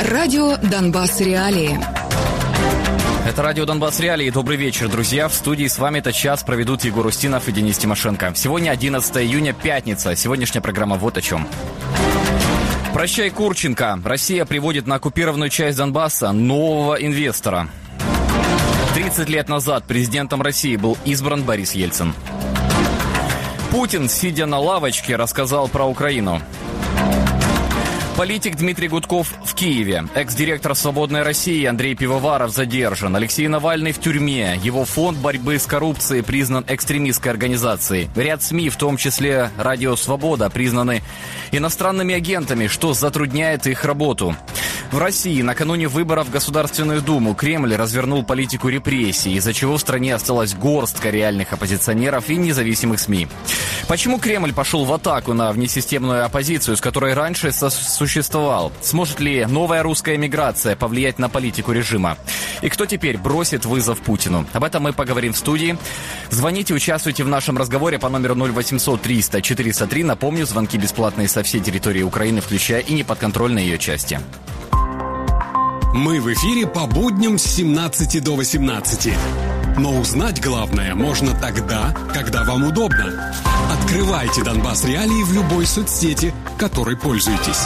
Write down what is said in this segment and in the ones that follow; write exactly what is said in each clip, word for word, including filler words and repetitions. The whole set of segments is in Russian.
Радио «Донбасс. Реалии». Это радио «Донбасс. Реалии». Добрый вечер, друзья. В студии с вами этот час проведут Егор Устинов и Денис Тимошенко. Сегодня одиннадцатое июня, пятница. Сегодняшняя программа вот о чем. Прощай, Курченко. Россия приводит на оккупированную часть Донбасса нового инвестора. тридцать лет назад президентом России был избран Борис Ельцин. Путин, сидя на лавочке, рассказал про Украину. Политик Дмитрий Гудков в Киеве. Экс-директор «Свободной России» Андрей Пивоваров задержан. Алексей Навальный в тюрьме. Его фонд борьбы с коррупцией признан экстремистской организацией. Ряд СМИ, в том числе «Радио Свобода», признаны иностранными агентами, что затрудняет их работу. В России накануне выборов в Государственную Думу Кремль развернул политику репрессий, из-за чего в стране осталась горстка реальных оппозиционеров и независимых СМИ. Почему Кремль пошел в атаку на внесистемную оппозицию, с которой раньше существовал? Сможет ли новая русская эмиграция повлиять на политику режима? И кто теперь бросит вызов Путину? Об этом мы поговорим в студии. Звоните, участвуйте в нашем разговоре по номеру ноль восемьсот триста четыреста три. Напомню, звонки бесплатные со всей территории Украины, включая и неподконтрольные ее части. Мы в эфире по будням с семнадцати до восемнадцати. Но узнать главное можно тогда, когда вам удобно. Открывайте «Донбасс. Реалии» в любой соцсети, которой пользуетесь.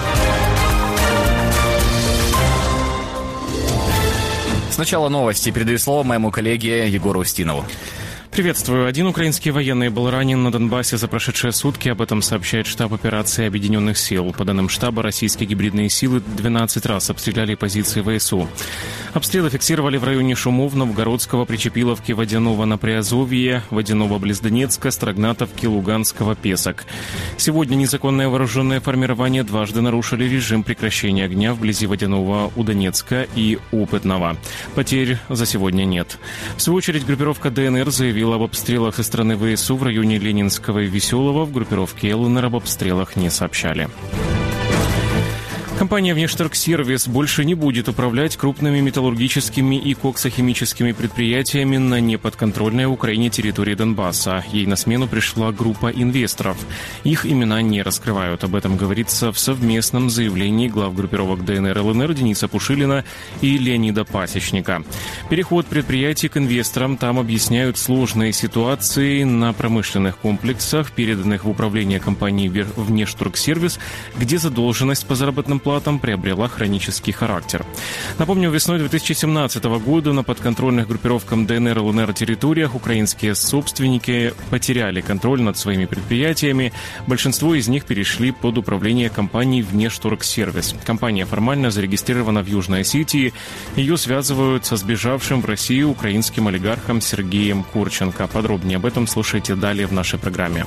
Сначала новости. Передаю слово моему коллеге Егору Устинову. Приветствую. Один украинский военный был ранен на Донбассе за прошедшие сутки. Об этом сообщает штаб операции Объединенных сил. По данным штаба, российские гибридные силы двенадцать раз обстреляли позиции ВСУ. Обстрелы фиксировали в районе Шумов, Новгородского, Причепиловки, Водяного на Приазовье, Водяного близ Донецка, Строгнатовки, Луганского, Песок. Сегодня незаконное вооруженное формирование дважды нарушили режим прекращения огня вблизи Водяного у Донецка и Опытного. Потерь за сегодня нет. В свою очередь, группировка ДНР заявила об обстрелах со стороны ВСУ в районе Ленинского и Веселого. В группировке ЛНР об обстрелах не сообщали. Компания «Внешторгсервис» больше не будет управлять крупными металлургическими и коксохимическими предприятиями на неподконтрольной Украине территории Донбасса. Ей на смену пришла группа инвесторов. Их имена не раскрывают. Об этом говорится в совместном заявлении глав группировок ДНР и ЛНР Дениса Пушилина и Леонида Пасечника. Переход предприятий к инвесторам там объясняют сложные ситуации на промышленных комплексах, переданных в управление компании «Внешторгсервис», где задолженность по заработным платам приобрела хронический характер. Напомню, весной две тысячи семнадцатого года на подконтрольных группировкам ДНР и ЛНР территориях украинские собственники потеряли контроль над своими предприятиями. Большинство из них перешли под управление компанией «Внешторгсервис». Компания формально зарегистрирована в Южной Осетии. Ее связывают со сбежавшим в Россию украинским олигархом Сергеем Курченко. Подробнее об этом слушайте далее в нашей программе.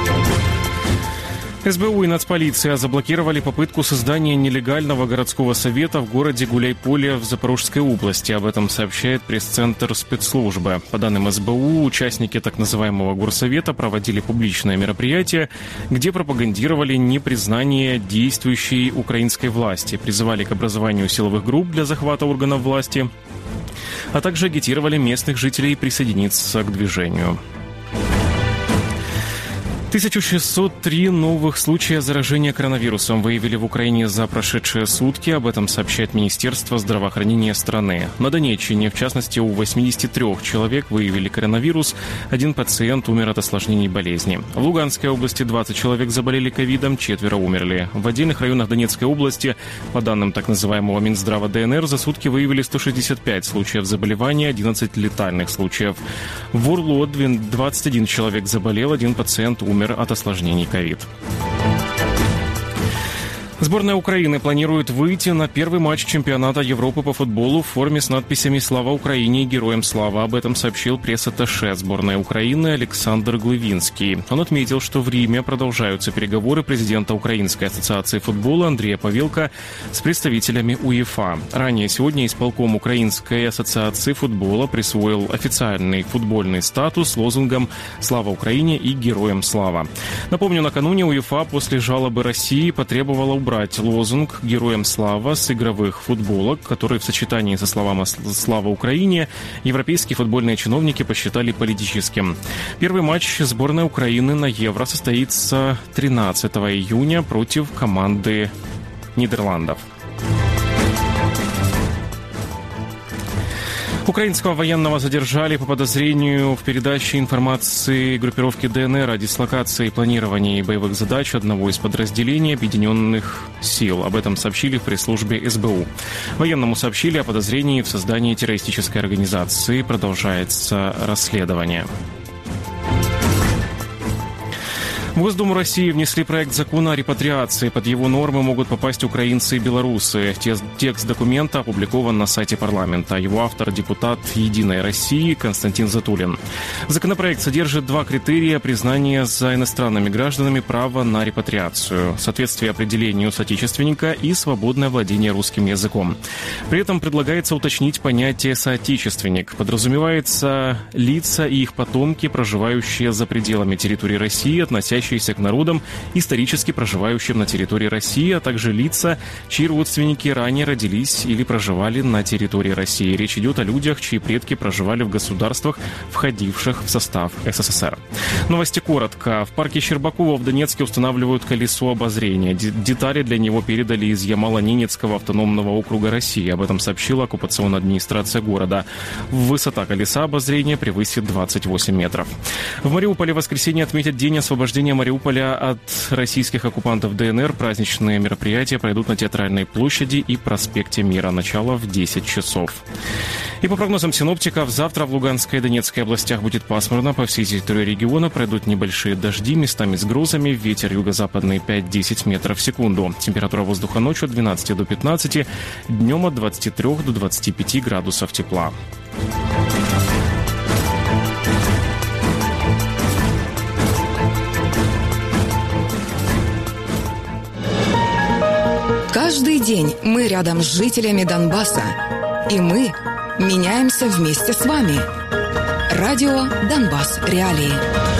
СБУ и нацполиция заблокировали попытку создания нелегального городского совета в городе Гуляйполе в Запорожской области. Об этом сообщает пресс-центр спецслужбы. По данным СБУ, участники так называемого горсовета проводили публичное мероприятие, где пропагандировали непризнание действующей украинской власти, призывали к образованию силовых групп для захвата органов власти, а также агитировали местных жителей присоединиться к движению. тысяча шестьсот три новых случая заражения коронавирусом выявили в Украине за прошедшие сутки. Об этом сообщает Министерство здравоохранения страны. На Донеччине, в частности, у восьмидесяти трёх человек выявили коронавирус. Один пациент умер от осложнений болезни. В Луганской области двадцать человек заболели ковидом, четверо умерли. В отдельных районах Донецкой области, по данным так называемого Минздрава ДНР, за сутки выявили сто шестьдесят пять случаев заболевания, одиннадцать летальных случаев. В ОРЛО двадцать один человек заболел, один пациент умер от осложнений ковид. Сборная Украины планирует выйти на первый матч чемпионата Европы по футболу в форме с надписями «Слава Украине» и «Героям слава». Об этом сообщил пресс-атташе сборной Украины Александр Глывинский. Он отметил, что в Риме продолжаются переговоры президента Украинской ассоциации футбола Андрея Павелка с представителями УЕФА. Ранее сегодня исполком Украинской ассоциации футбола присвоил официальный футбольный статус с лозунгом «Слава Украине» и «Героям слава». Напомню, накануне УЕФА после жалобы России потребовала убрать убрать лозунг «Героям слава» с игровых футболок, который в сочетании со словами «Слава Украине» европейские футбольные чиновники посчитали политическим. Первый матч сборной Украины на Евро состоится тринадцатого июня против команды Нидерландов. Украинского военного задержали по подозрению в передаче информации группировки ДНР о дислокации и планировании боевых задач одного из подразделений Объединенных сил. Об этом сообщили в пресс-службе эс бэ у. Военному сообщили о подозрении в создании террористической организации. Продолжается расследование. В Госдуму России внесли проект закона о репатриации. Под его нормы могут попасть украинцы и белорусы. Текст документа опубликован на сайте парламента. Его автор – депутат «Единой России» Константин Затулин. Законопроект содержит два критерия признания за иностранными гражданами права на репатриацию, соответствие определению соотечественника и свободное владение русским языком. При этом предлагается уточнить понятие «соотечественник». Подразумевается лица и их потомки, проживающие за пределами территории России, относящиеся к народам, исторически проживающим на территории России, а также лица, чьи родственники ранее родились или проживали на территории России. Речь идет о людях, чьи предки проживали в государствах, входивших в состав эс эс эс эр. Новости коротко. В парке Щербакова в Донецке устанавливают колесо обозрения. Детали для него передали из Ямало-Ненецкого автономного округа России. Об этом сообщила оккупационная администрация города. Высота колеса обозрения превысит двадцать восемь метров. В Мариуполе в воскресенье отметят День освобождения Мариуполя от российских оккупантов ДНР. Праздничные мероприятия пройдут на Театральной площади и проспекте Мира. Начало в десять часов. И по прогнозам синоптиков, завтра в Луганской и Донецкой областях будет пасмурно. По всей территории региона пройдут небольшие дожди, местами с грозами. Ветер юго-западный пять-десять метров в секунду. Температура воздуха ночью от двенадцати до пятнадцати, днем от двадцати трёх до двадцати пяти градусов тепла. Каждый день мы рядом с жителями Донбасса. И мы меняемся вместе с вами. Радио «Донбасс. Реалии».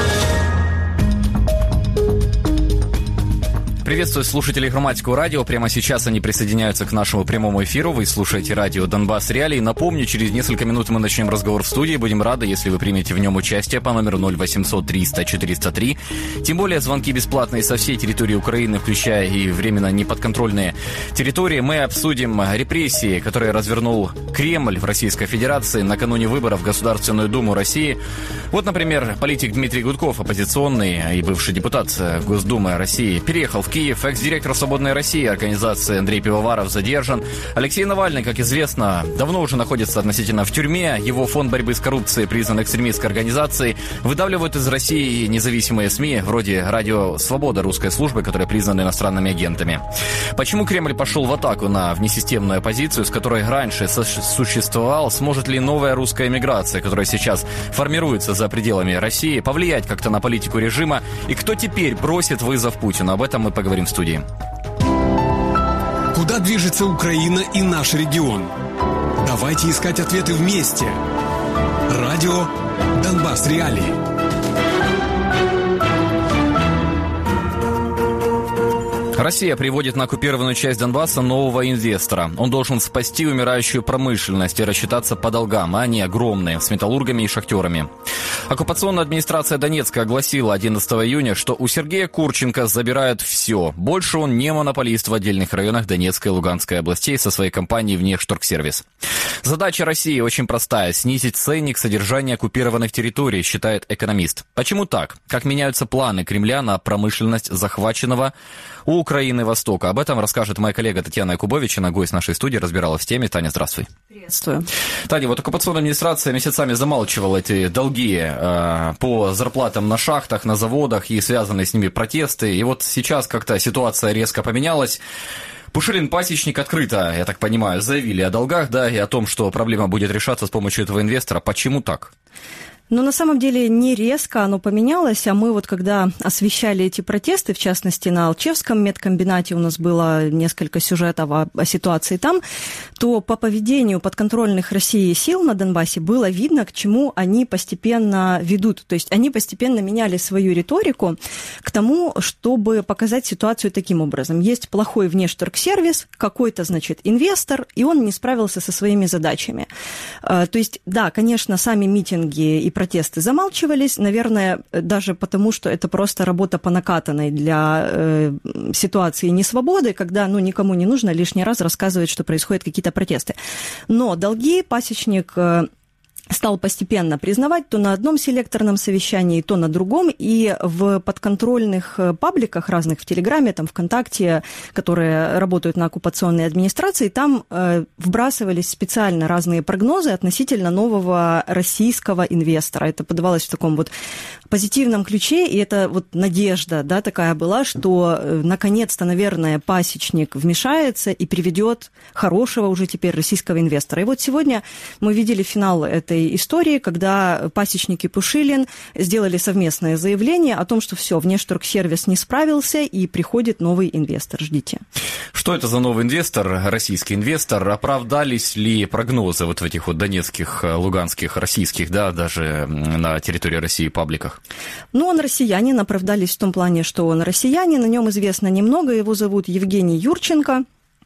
Приветствую слушателей Громадского радио. Прямо сейчас они присоединяются к нашему прямому эфиру. Вы слушаете радио «Донбасс. Реалии». Напомню, через несколько минут мы начнем разговор в студии. Будем рады, если вы примете в нем участие по номеру ноль восемьсот триста четыреста три. Тем более звонки бесплатные со всей территории Украины, включая и временно неподконтрольные территории. Мы обсудим репрессии, которые развернул Кремль в Российской Федерации накануне выборов в Государственную Думу России. Вот, например, политик Дмитрий Гудков, оппозиционный и бывший депутат Госдумы России, переехал в Киев. Киев. Экс-директор «Свободной России» организации Андрей Пивоваров задержан. Алексей Навальный, как известно, давно уже находится относительно в тюрьме. Его фонд борьбы с коррупцией признан экстремистской организацией. Выдавливают из России независимые СМИ, вроде «Радио Свобода» русской службы, которые признаны иностранными агентами. Почему Кремль пошел в атаку на внесистемную оппозицию, с которой раньше существовал? Сможет ли новая русская эмиграция, которая сейчас формируется за пределами России, повлиять как-то на политику режима? И кто теперь бросит вызов Путину? Об этом мы поговорим в студии. Куда движется Украина и наш регион? Давайте искать ответы вместе. Радио «Донбасс. Реалии». Россия приводит на оккупированную часть Донбасса нового инвестора. Он должен спасти умирающую промышленность и рассчитаться по долгам, а они огромные, с металлургами и шахтерами. Оккупационная администрация Донецка огласила одиннадцатого июня, что у Сергея Курченко забирают все. Больше он не монополист в отдельных районах Донецкой и Луганской областей со своей компанией «Внешторгсервис». Задача России очень простая – снизить ценник содержания оккупированных территорий, считает экономист. Почему так? Как меняются планы Кремля на промышленность захваченного у Украины Востока? Об этом расскажет моя коллега Татьяна Якубовичина, гость нашей студии, разбиралась в теме. Таня, здравствуй. Приветствую. Таня, вот оккупационная администрация месяцами замалчивала эти долги э, по зарплатам на шахтах, на заводах и связанные с ними протесты. И вот сейчас как-то ситуация резко поменялась. Пушилин, Пасечник открыто, я так понимаю, заявили о долгах, да, и о том, что проблема будет решаться с помощью этого инвестора. Почему так? Но на самом деле не резко оно поменялось, а мы вот когда освещали эти протесты, в частности на Алчевском медкомбинате, у нас было несколько сюжетов о, о ситуации там, то по поведению подконтрольных России сил на Донбассе было видно, к чему они постепенно ведут. То есть они постепенно меняли свою риторику к тому, чтобы показать ситуацию таким образом. Есть плохой внешторгсервис, какой-то, значит, инвестор, и он не справился со своими задачами. То есть, да, конечно, сами митинги и протесты замалчивались, наверное, даже потому, что это просто работа по накатанной для э, ситуации несвободы, когда ну, никому не нужно лишний раз рассказывать, что происходят какие-то протесты. Но долги Пасечник стал постепенно признавать то на одном селекторном совещании, то на другом, и в подконтрольных пабликах разных в Телеграме, там, ВКонтакте, которые работают на оккупационной администрации, там э, вбрасывались специально разные прогнозы относительно нового российского инвестора. Это подавалось в таком вот позитивном ключе, и это вот надежда, да, такая была, что э, наконец-то, наверное, пасечник вмешается и приведет хорошего уже теперь российского инвестора. И вот сегодня мы видели финал этой истории, когда пасечник и Пушилин сделали совместное заявление о том, что все, Внешторгсервис не справился и приходит новый инвестор. Ждите. Что это за новый инвестор, российский инвестор? Оправдались ли прогнозы вот в этих вот донецких, луганских, российских, да, даже на территории России пабликах? Ну, он россиянин, оправдались в том плане, что он россиянин, о нем известно немного, его зовут Евгений Юрченко.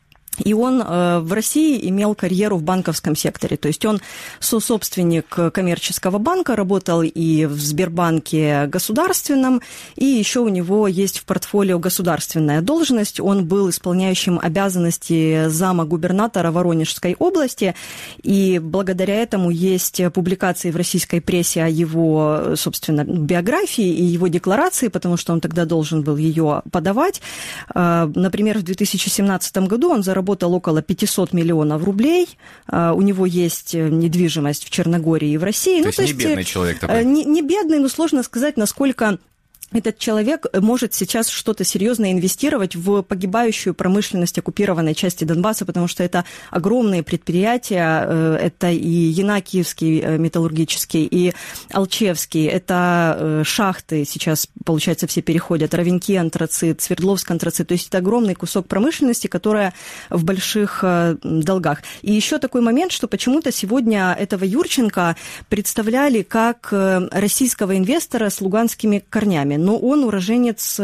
И он э, в России имел карьеру в банковском секторе, то есть он сособственник коммерческого банка, работал и в Сбербанке государственном, и еще у него есть в портфолио государственная должность. Он был исполняющим обязанности зама губернатора Воронежской области, и благодаря этому есть публикации в российской прессе о его, собственно, биографии и его декларации, потому что он тогда должен был ее подавать. Э, например, в две тысячи семнадцатом году он заработал Работал около пятьсот миллионов рублей. У него есть недвижимость в Черногории и в России. То ну, есть то не есть бедный человек такой? Не, не бедный, но сложно сказать, насколько этот человек может сейчас что-то серьезно инвестировать в погибающую промышленность оккупированной части Донбасса, потому что это огромные предприятия, это и Янакиевский металлургический, и Алчевский, это шахты сейчас, получается, все переходят, Ровенки антрацит, Свердловск антрацит, то есть это огромный кусок промышленности, которая в больших долгах. И еще такой момент, что почему-то сегодня этого Юрченко представляли как российского инвестора с луганскими корнями. Но он уроженец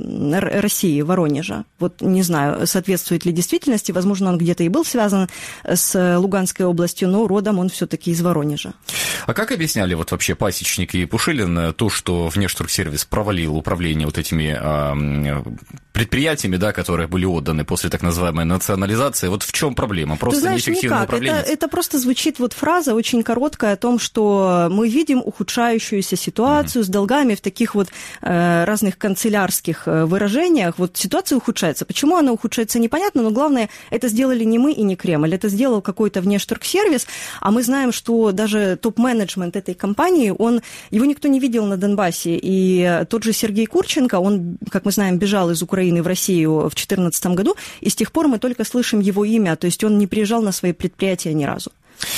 России, Воронежа. Вот не знаю, соответствует ли действительности, возможно, он где-то и был связан с Луганской областью, но родом он все-таки из Воронежа. А как объясняли вот вообще пасечник и Пушилин то, что Внешторгсервис провалил управление вот этими а, предприятиями, да, которые были отданы после так называемой национализации? Вот в чем проблема? Просто знаешь, неэффективное никак. управление? Это, это просто звучит вот фраза очень короткая о том, что мы видим ухудшающуюся ситуацию mm-hmm. с долгами в таких вот разных канцелярских выражениях. Вот ситуация ухудшается. Почему она ухудшается, непонятно, но главное, это сделали не мы и не Кремль, это сделал какой-то Внешторгсервис, а мы знаем, что даже топ-менеджмент этой компании, он, его никто не видел на Донбассе, и тот же Сергей Курченко, он, как мы знаем, бежал из Украины в Россию в две тысячи четырнадцатом году, и с тех пор мы только слышим его имя, то есть он не приезжал на свои предприятия ни разу.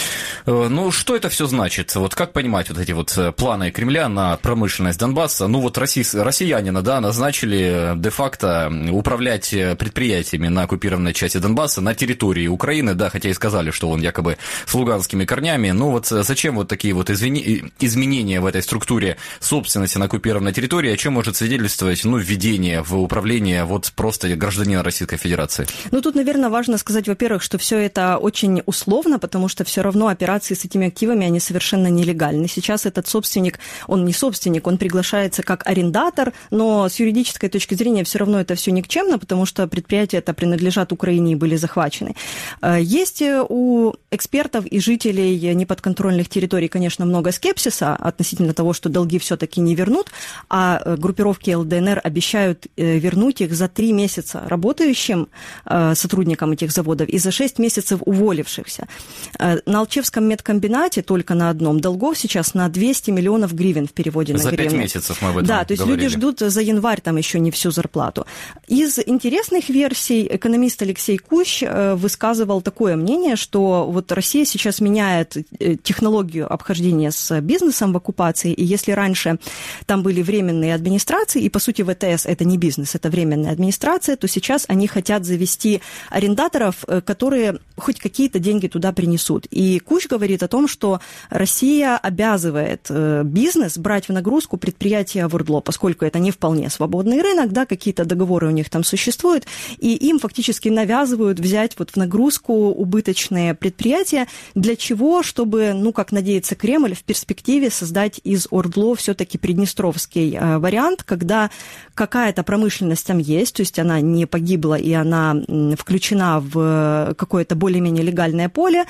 Ну, что это все значит? Вот как понимать вот эти вот планы Кремля на промышленность Донбасса? Ну, вот россиянина, да, назначили де-факто управлять предприятиями на оккупированной части Донбасса на территории Украины, да, хотя и сказали, что он якобы с луганскими корнями. Ну, вот зачем вот такие вот извини... изменения в этой структуре собственности на оккупированной территории? О чем может свидетельствовать, ну, введение в управление вот просто гражданина Российской Федерации? Ну, тут, наверное, важно сказать, во-первых, что все это очень условно, потому что все равно операции с этими активами, они совершенно нелегальны. Сейчас этот собственник, он не собственник, он приглашается как арендатор, но с юридической точки зрения все равно это все никчемно, потому что предприятия это принадлежат Украине и были захвачены. Есть у экспертов и жителей неподконтрольных территорий, конечно, много скепсиса относительно того, что долги все-таки не вернут, а группировки эл дэ эн эр обещают вернуть их за три месяца работающим сотрудникам этих заводов и за шесть месяцев уволившихся. На Алчевском медкомбинате только на одном долгов сейчас на двести миллионов гривен в переводе за на гривну. За пять месяцев мы об этом Да, то есть говорили. Люди ждут за январь там еще не всю зарплату. Из интересных версий экономист Алексей Кущ высказывал такое мнение, что вот Россия сейчас меняет технологию обхождения с бизнесом в оккупации, и если раньше там были временные администрации, и по сути вэ тэ эс это не бизнес, это временная администрация, то сейчас они хотят завести арендаторов, которые хоть какие-то деньги туда принесут. И Кущ говорит о том, что Россия обязывает бизнес брать в нагрузку предприятия в ОРДЛО, поскольку это не вполне свободный рынок, да, какие-то договоры у них там существуют, и им фактически навязывают взять вот в нагрузку убыточные предприятия. Для чего? Чтобы, ну, как надеется Кремль, в перспективе создать из ОРДЛО все-таки приднестровский вариант, когда какая-то промышленность там есть, то есть она не погибла и она включена в какое-то более-менее легальное поле, может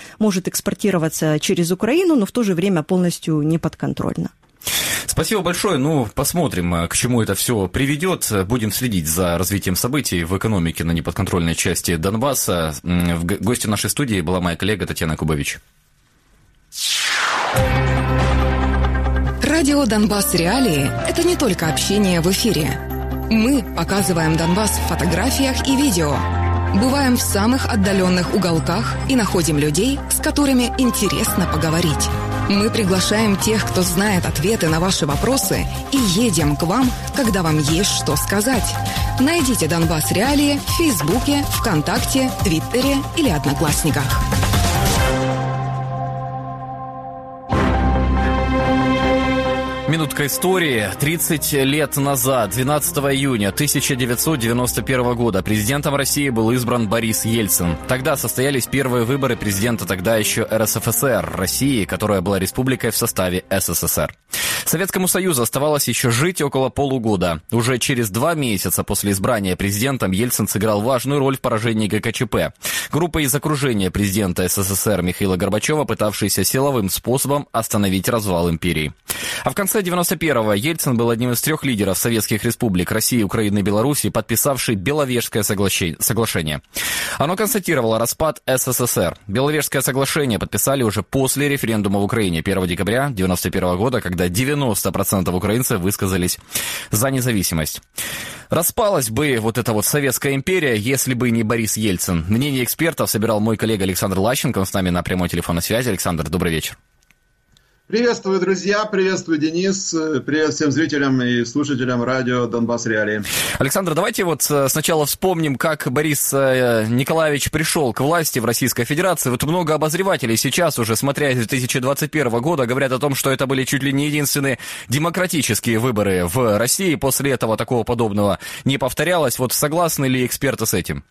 экспортироваться через Украину, но в то же время полностью неподконтрольно. Спасибо большое. Ну, посмотрим, к чему это все приведет. Будем следить за развитием событий в экономике на неподконтрольной части Донбасса. Гостью нашей студии была моя коллега Татьяна Кубович. Радио «Донбасс Реалии» — это не только общение в эфире. Мы показываем Донбасс в фотографиях и видео. Бываем в самых отдаленных уголках и находим людей, с которыми интересно поговорить. Мы приглашаем тех, кто знает ответы на ваши вопросы, и едем к вам, когда вам есть что сказать. Найдите «Донбасс Реалии» в Фейсбуке, ВКонтакте, Твиттере или Одноклассниках. Минутка истории. тридцать лет назад, двенадцатого июня тысяча девятьсот девяносто первого года, президентом России был избран Борис Ельцин. Тогда состоялись первые выборы президента тогда еще эр эс эф эс эр России, которая была республикой в составе эс эс эс эр. Советскому Союзу оставалось еще жить около полугода. Уже через два месяца после избрания президентом Ельцин сыграл важную роль в поражении гэ ка че пэ. Группа из окружения президента эс эс эс эр Михаила Горбачева, пытавшаяся силовым способом остановить развал империи. А в конце девяносто первого Ельцин был одним из трех лидеров советских республик России, Украины и Беларуси, подписавший Беловежское соглашение. Оно констатировало распад эс эс эс эр. Беловежское соглашение подписали уже после референдума в Украине первого декабря девяносто первого года, когда девяносто процентов украинцев высказались за независимость. Распалась бы вот эта вот советская империя, если бы не Борис Ельцин. Мнение экспертов собирал мой коллега Александр Лащенко. Он с нами на прямой телефонной связи. Александр, добрый вечер. Приветствую, друзья, приветствую, Денис, привет всем зрителям и слушателям радио «Донбасс Реалии». Александр, давайте вот сначала вспомним, как Борис Николаевич пришел к власти в Российской Федерации. Вот много обозревателей сейчас уже, смотря из две тысячи двадцать первого года, говорят о том, что это были чуть ли не единственные демократические выборы в России. После этого такого подобного не повторялось. Вот согласны ли эксперты с этим?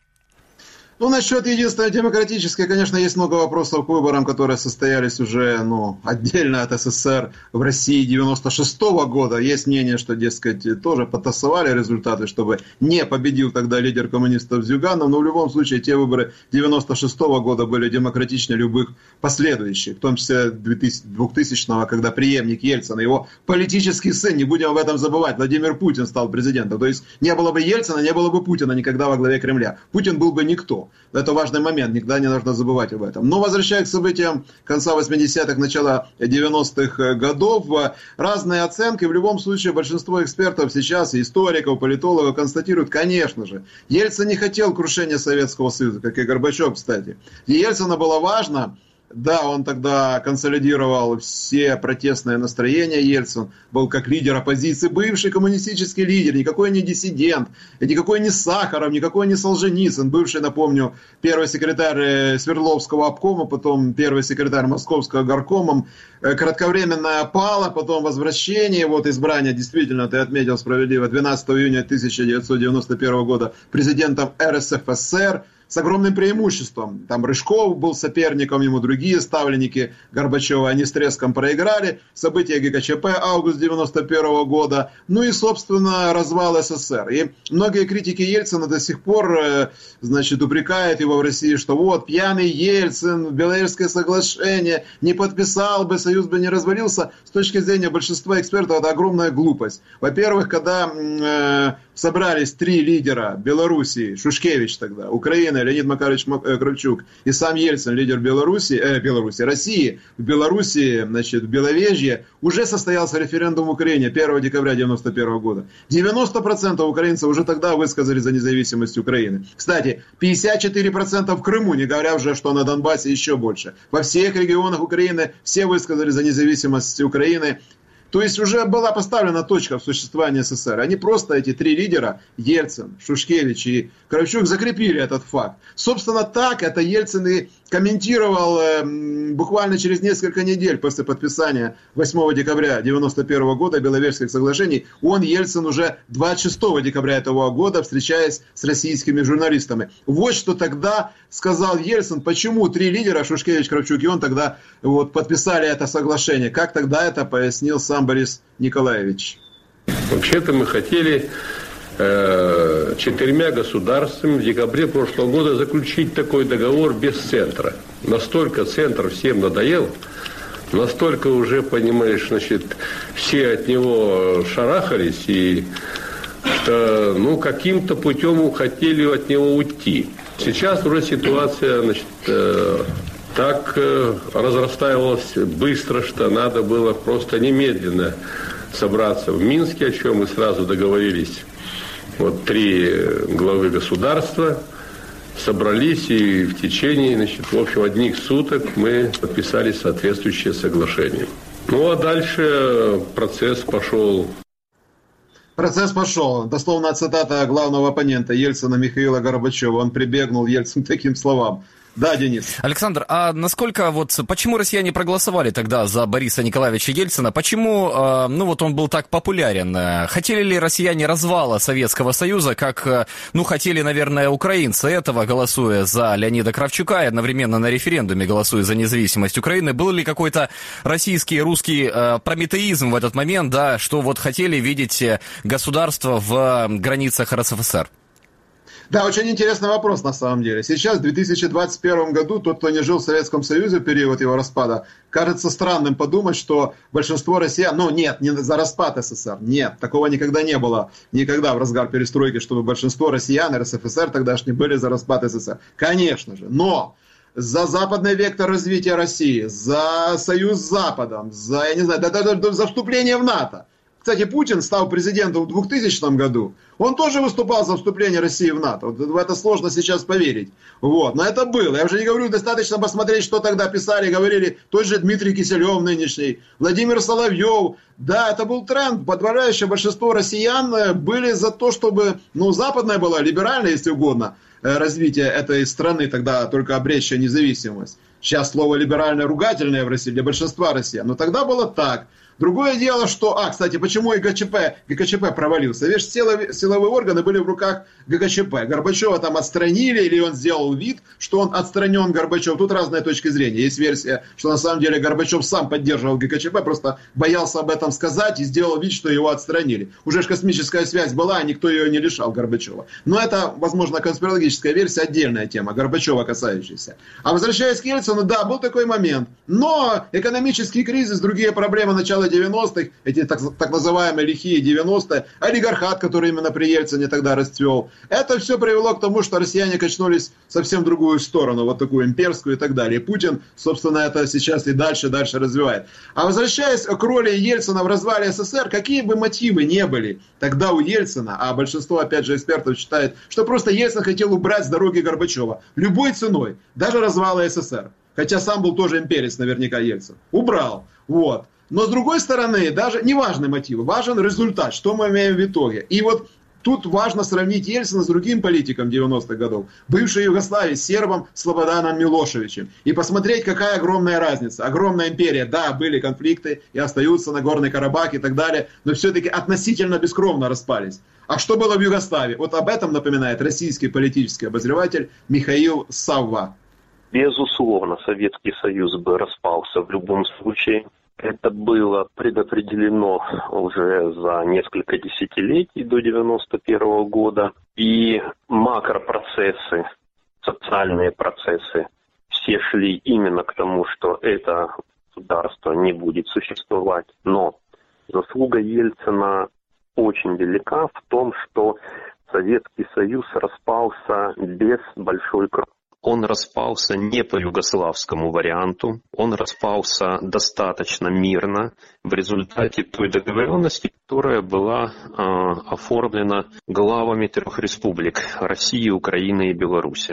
Ну, насчет единственной демократической, конечно, есть много вопросов к выборам, которые состоялись уже, ну, отдельно от эс эс эс эр в России девяносто шестого года. Есть мнение, что, дескать, тоже потасовали результаты, чтобы не победил тогда лидер коммунистов Зюганов. Но в любом случае, те выборы девяносто шестого года были демократичнее любых последующих. В том числе двухтысячного, когда преемник Ельцина, его политический сын, не будем об этом забывать, Владимир Путин стал президентом. То есть не было бы Ельцина, не было бы Путина никогда во главе Кремля. Путин был бы никто. Это важный момент, никогда не нужно забывать об этом. Но возвращаясь к событиям конца восьмидесятых, начала девяностых годов, разные оценки. В любом случае, большинство экспертов сейчас, историков, политологов, констатируют, конечно же, Ельцин не хотел крушения Советского Союза, как и Горбачев, кстати. И Ельцину было важно... Да, он тогда консолидировал все протестные настроения. Ельцин был как лидер оппозиции, бывший коммунистический лидер, никакой не диссидент, никакой не Сахаров, никакой не Солженицын, бывший, напомню, первый секретарь Свердловского обкома, потом первый секретарь Московского горкома, кратковременная опала, потом возвращение, вот избрание, действительно, ты отметил справедливо, двенадцатого июня тысяча девятьсот девяносто первого года президентом эр эс эф эс эр, с огромным преимуществом. Там Рыжков был соперником, ему другие ставленники Горбачева, они с треском проиграли. События гэ ка че пэ, август девяносто первого года. Ну и, собственно, развал эс эс эс эр. И многие критики Ельцина до сих пор, значит, упрекают его в России, что вот, пьяный Ельцин, Беловежское соглашение, не подписал бы, Союз бы не развалился. С точки зрения большинства экспертов, это огромная глупость. Во-первых, когда э, собрались три лидера Белоруссии, Шушкевич тогда, Украины, Леонид Макарович Кравчук и сам Ельцин, лидер Беларуси, э, Беларуси, России, в Белоруссии, значит, в Беловежье, уже состоялся референдум в Украине первого декабря девяносто первого года. девяносто процентов украинцев уже тогда высказали за независимость Украины. Кстати, пятьдесят четыре процента в Крыму, не говоря уже, что на Донбассе еще больше. Во всех регионах Украины все высказали за независимость Украины. То есть уже была поставлена точка в существовании эс эс эс эр. Они просто, эти три лидера, Ельцин, Шушкевич и Кравчук, закрепили этот факт. Собственно, так это Ельцин и комментировал э, буквально через несколько недель после подписания восьмого декабря девяносто первого года Беловежских соглашений. Он, Ельцин, уже двадцать шестого декабря этого года, встречаясь с российскими журналистами. Вот что тогда сказал Ельцин, почему три лидера, Шушкевич, Кравчук и он, тогда вот, подписали это соглашение. Как тогда это пояснил сам Борис Николаевич. Вообще-то мы хотели э, четырьмя государствами в декабре прошлого года заключить такой договор без центра. Настолько центр всем надоел, настолько уже, понимаешь, значит, все от него шарахались, и что, ну, каким-то путем хотели от него уйти. Сейчас уже ситуация, значит, э, так э, разрасталась быстро, что надо было просто немедленно собраться в Минске, о чем мы сразу договорились. Вот три главы государства собрались, и в течение, значит, в общем, одних суток мы подписали соответствующее соглашение. Ну, а дальше процесс пошел. Процесс пошел. Дословно цитата главного оппонента Ельцина Михаила Горбачева. Он прибегнул, Ельцин, к таким словам. Да, Денис. Александр, а насколько вот, почему россияне проголосовали тогда за Бориса Николаевича Ельцина? Почему, э, ну вот он был так популярен? Хотели ли россияне развала Советского Союза, как, ну, хотели, наверное, украинцы этого, голосуя за Леонида Кравчука и одновременно на референдуме голосуя за независимость Украины? Был ли какой-то российский, русский э, прометеизм в этот момент, да, что вот хотели видеть государство в границах эр эс эф эс эр? Да, очень интересный вопрос на самом деле. Сейчас, в две тысячи двадцать первом году, тот, кто не жил в Советском Союзе в период его распада, кажется странным подумать, что большинство россиян, ну нет, не за распад эс эс эс эр, нет, такого никогда не было, никогда в разгар перестройки, чтобы большинство россиян эр эс эф эс эр тогдашние были за распад эс эс эс эр. Конечно же, но за западный вектор развития России, за союз с Западом, за, я не знаю, даже за вступление в НАТО. Кстати, Путин, став президентом в двухтысячном году, он тоже выступал за вступление России в НАТО. В это сложно сейчас поверить. Вот. Но это было. Я уже не говорю, достаточно посмотреть, что тогда писали, говорили тот же Дмитрий Киселев нынешний, Владимир Соловьев. Да, это был тренд. Подавляющее большинство россиян были за то, чтобы, ну, западная была, либеральная, если угодно, развитие этой страны, тогда только обретшая независимость. Сейчас слово либеральное ругательное в России для большинства россиян. Но тогда было так. Другое дело, что... А, кстати, почему и гэ ка че пэ, гэ ка че пэ провалился? Видишь, силовые, силовые органы были в руках гэ ка че пэ. Горбачева там отстранили, или он сделал вид, что он отстранен, Горбачев. Тут разные точки зрения. Есть версия, что на самом деле Горбачев сам поддерживал гэ ка че пэ, просто боялся об этом сказать и сделал вид, что его отстранили. Уже ж космическая связь была, никто ее не лишал, Горбачева. Но это, возможно, конспирологическая версия, отдельная тема, Горбачева касающаяся. А возвращаясь к Ельцину, да, был такой момент. Но экономический кризис, другие проблемы начала девяностых, эти так, так называемые лихие девяностые, олигархат, который именно при Ельцине тогда расцвел, это все привело к тому, что россияне качнулись совсем в другую сторону, вот такую имперскую и так далее. И Путин, собственно, это сейчас и дальше, дальше развивает. А возвращаясь к роли Ельцина в развале эс эс эс эр, какие бы мотивы не были тогда у Ельцина, а большинство, опять же, экспертов считает, что просто Ельцин хотел убрать с дороги Горбачева любой ценой, даже развала эс эс эс эр. Хотя сам был тоже имперец, наверняка, Ельцин. Убрал. Вот. Но с другой стороны, даже не важны мотивы, важен результат, что мы имеем в итоге. И вот тут важно сравнить Ельцина с другим политиком девяностых годов, бывшей Югославии, с сербом Слободаном Милошевичем. И посмотреть, какая огромная разница. Огромная империя, да, были конфликты и остаются Нагорный Карабах и так далее, но все-таки относительно бескровно распались. А что было в Югославии? Вот об этом напоминает российский политический обозреватель Михаил Савва. Безусловно, Советский Союз бы распался в любом случае. Это было предопределено уже за несколько десятилетий до девяносто первого года. И макропроцессы, социальные процессы, все шли именно к тому, что это государство не будет существовать. Но заслуга Ельцина очень велика в том, что Советский Союз распался без большой крови. Он распался не по югославскому варианту, он распался достаточно мирно в результате той договоренности, которая была э, оформлена главами трех республик – России, Украины и Беларуси.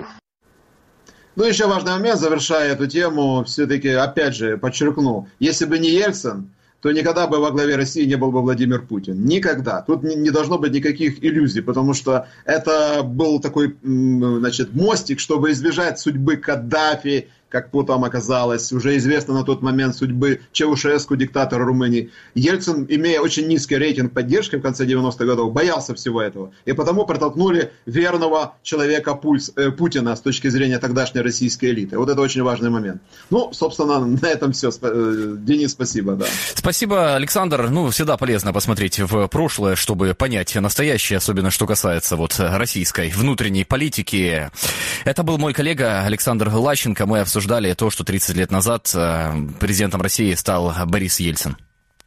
Ну, еще важный момент, завершая эту тему, все-таки, опять же, подчеркну, если бы не Ельцин, то никогда бы во главе России не был бы Владимир Путин. Никогда. Тут не должно быть никаких иллюзий, потому что это был такой, значит, мостик, чтобы избежать судьбы Каддафи, как потом оказалось, уже известно на тот момент судьбы Чаушеску, диктатора Румынии. Ельцин, имея очень низкий рейтинг поддержки в конце девяностых годов, боялся всего этого. И потому протолкнули верного человека пульс, э, Путина с точки зрения тогдашней российской элиты. Вот это очень важный момент. Ну, собственно, на этом все. Денис, спасибо. Да. Спасибо, Александр. Ну, всегда полезно посмотреть в прошлое, чтобы понять настоящее, особенно что касается вот российской внутренней политики. Это был мой коллега Александр Лащенко. Мы обсуждали то, что тридцать лет назад президентом России стал Борис Ельцин.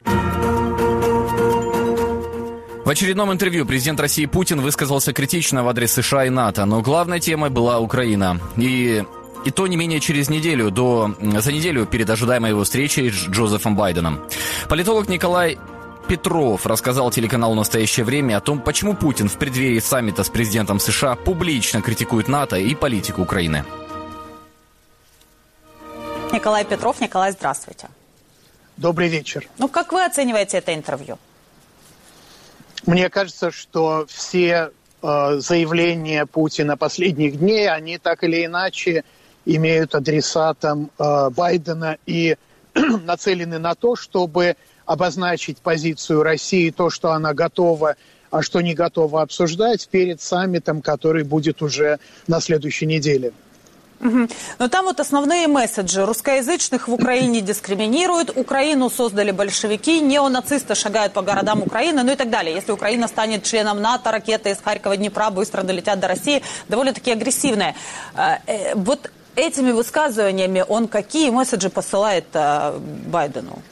В очередном интервью президент России Путин высказался критично в адрес США и НАТО, но главной темой была Украина. И, и то не менее через неделю, до, за неделю перед ожидаемой его встречей с Джозефом Байденом. Политолог Николай Петров рассказал телеканалу «Настоящее время» о том, почему Путин в преддверии саммита с президентом США публично критикует НАТО и политику Украины. Николай Петров. Николай, здравствуйте. Добрый вечер. Ну, как вы оцениваете это интервью? Мне кажется, что все э, заявления Путина последних дней, они так или иначе имеют адресатом э, Байдена и нацелены на то, чтобы обозначить позицию России, то, что она готова, а что не готова обсуждать перед саммитом, который будет уже на следующей неделе. Угу. Но там вот основные месседжи. Русскоязычных в Украине дискриминируют, Украину создали большевики, неонацисты шагают по городам Украины, ну и так далее. Если Украина станет членом НАТО, ракеты из Харькова, Днепра быстро долетят до России, довольно-таки агрессивные. Вот этими высказываниями он какие месседжи посылает Байдену?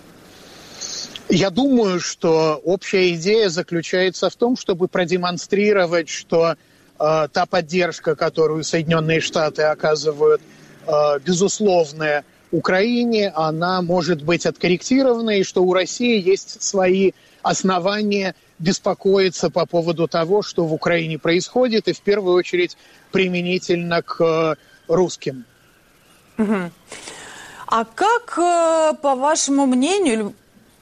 Я думаю, что общая идея заключается в том, чтобы продемонстрировать, что э, та поддержка, которую Соединенные Штаты оказывают, э, безусловная Украине, она может быть откорректирована, и что у России есть свои основания беспокоиться по поводу того, что в Украине происходит, и в первую очередь применительно к э, русским. Угу. А как, э, по вашему мнению,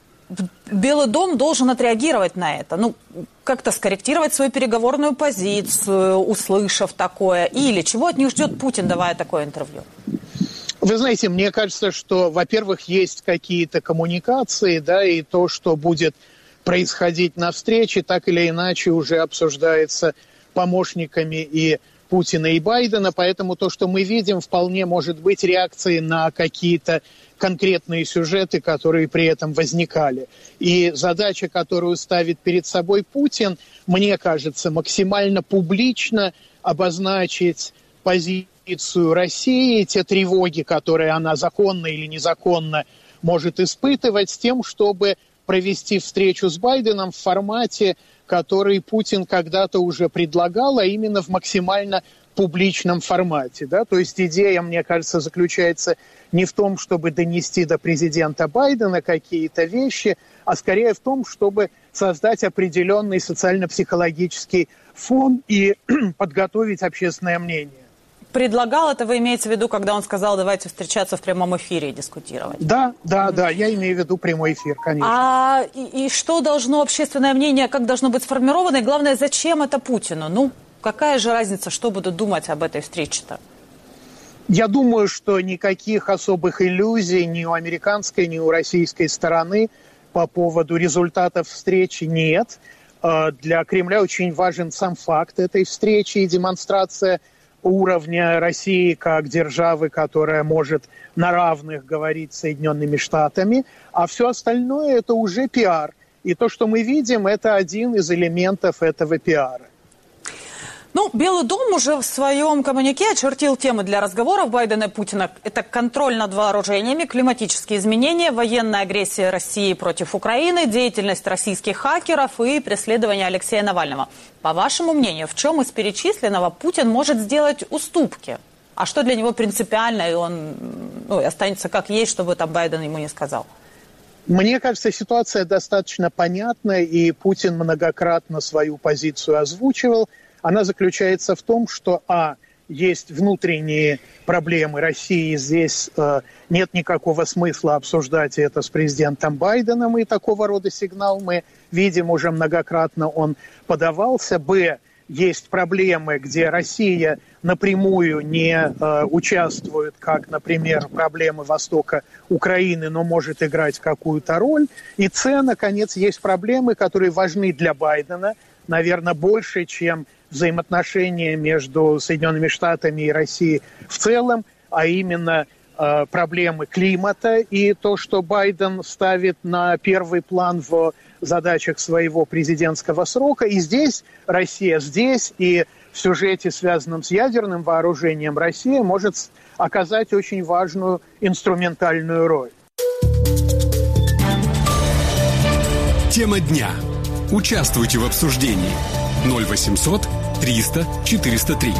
Белый дом должен отреагировать на это? Ну, как-то скорректировать свою переговорную позицию, услышав такое? Или чего от них ждет Путин, давая такое интервью? Вы знаете, мне кажется, что, во-первых, есть какие-то коммуникации, да, и то, что будет происходить на встрече, так или иначе уже обсуждается помощниками и Путина, и Байдена, поэтому то, что мы видим, вполне может быть реакцией на какие-то конкретные сюжеты, которые при этом возникали. И задача, которую ставит перед собой Путин, мне кажется, максимально публично обозначить позицию России, те тревоги, которые она законно или незаконно может испытывать, с тем, чтобы провести встречу с Байденом в формате, который Путин когда-то уже предлагал, а именно в максимально публичном формате. Да? То есть идея, мне кажется, заключается не в том, чтобы донести до президента Байдена какие-то вещи, а скорее в том, чтобы создать определенный социально-психологический фон и подготовить общественное мнение. Предлагал это, вы имеете в виду, когда он сказал, давайте встречаться в прямом эфире и дискутировать? Да, да, да, я имею в виду прямой эфир, конечно. А и, и что должно общественное мнение, как должно быть сформировано, и главное, зачем это Путину? Ну, какая же разница, что будут думать об этой встрече-то? Я думаю, что никаких особых иллюзий ни у американской, ни у российской стороны по поводу результатов встречи нет. Для Кремля очень важен сам факт этой встречи и демонстрация уровня России как державы, которая может на равных говорить с Соединенными Штатами, а все остальное это уже пиар. И то, что мы видим, это один из элементов этого пиара. Ну, Белый дом уже в своем коммюнике очертил темы для разговоров Байдена и Путина. Это контроль над вооружениями, климатические изменения, военная агрессия России против Украины, деятельность российских хакеров и преследование Алексея Навального. По вашему мнению, в чем из перечисленного Путин может сделать уступки? А что для него принципиально, и он ну, останется как есть, чтобы там Байден ему не сказал? Мне кажется, ситуация достаточно понятна, и Путин многократно свою позицию озвучивал. Она заключается в том, что, а, есть внутренние проблемы России, здесь э, нет никакого смысла обсуждать это с президентом Байденом, и такого рода сигнал мы видим уже многократно, он подавался. Б, есть проблемы, где Россия напрямую не э, участвует, как, например, проблемы Востока Украины, но может играть какую-то роль. И С, наконец, есть проблемы, которые важны для Байдена, наверное, больше, чем взаимоотношения между Соединенными Штатами и Россией в целом, а именно э, проблемы климата и то, что Байден ставит на первый план в задачах своего президентского срока. И здесь Россия, здесь и в сюжете, связанном с ядерным вооружением, Россия может оказать очень важную инструментальную роль. Тема дня. Участвуйте в обсуждении. ноль восемьсот триста четыреста три.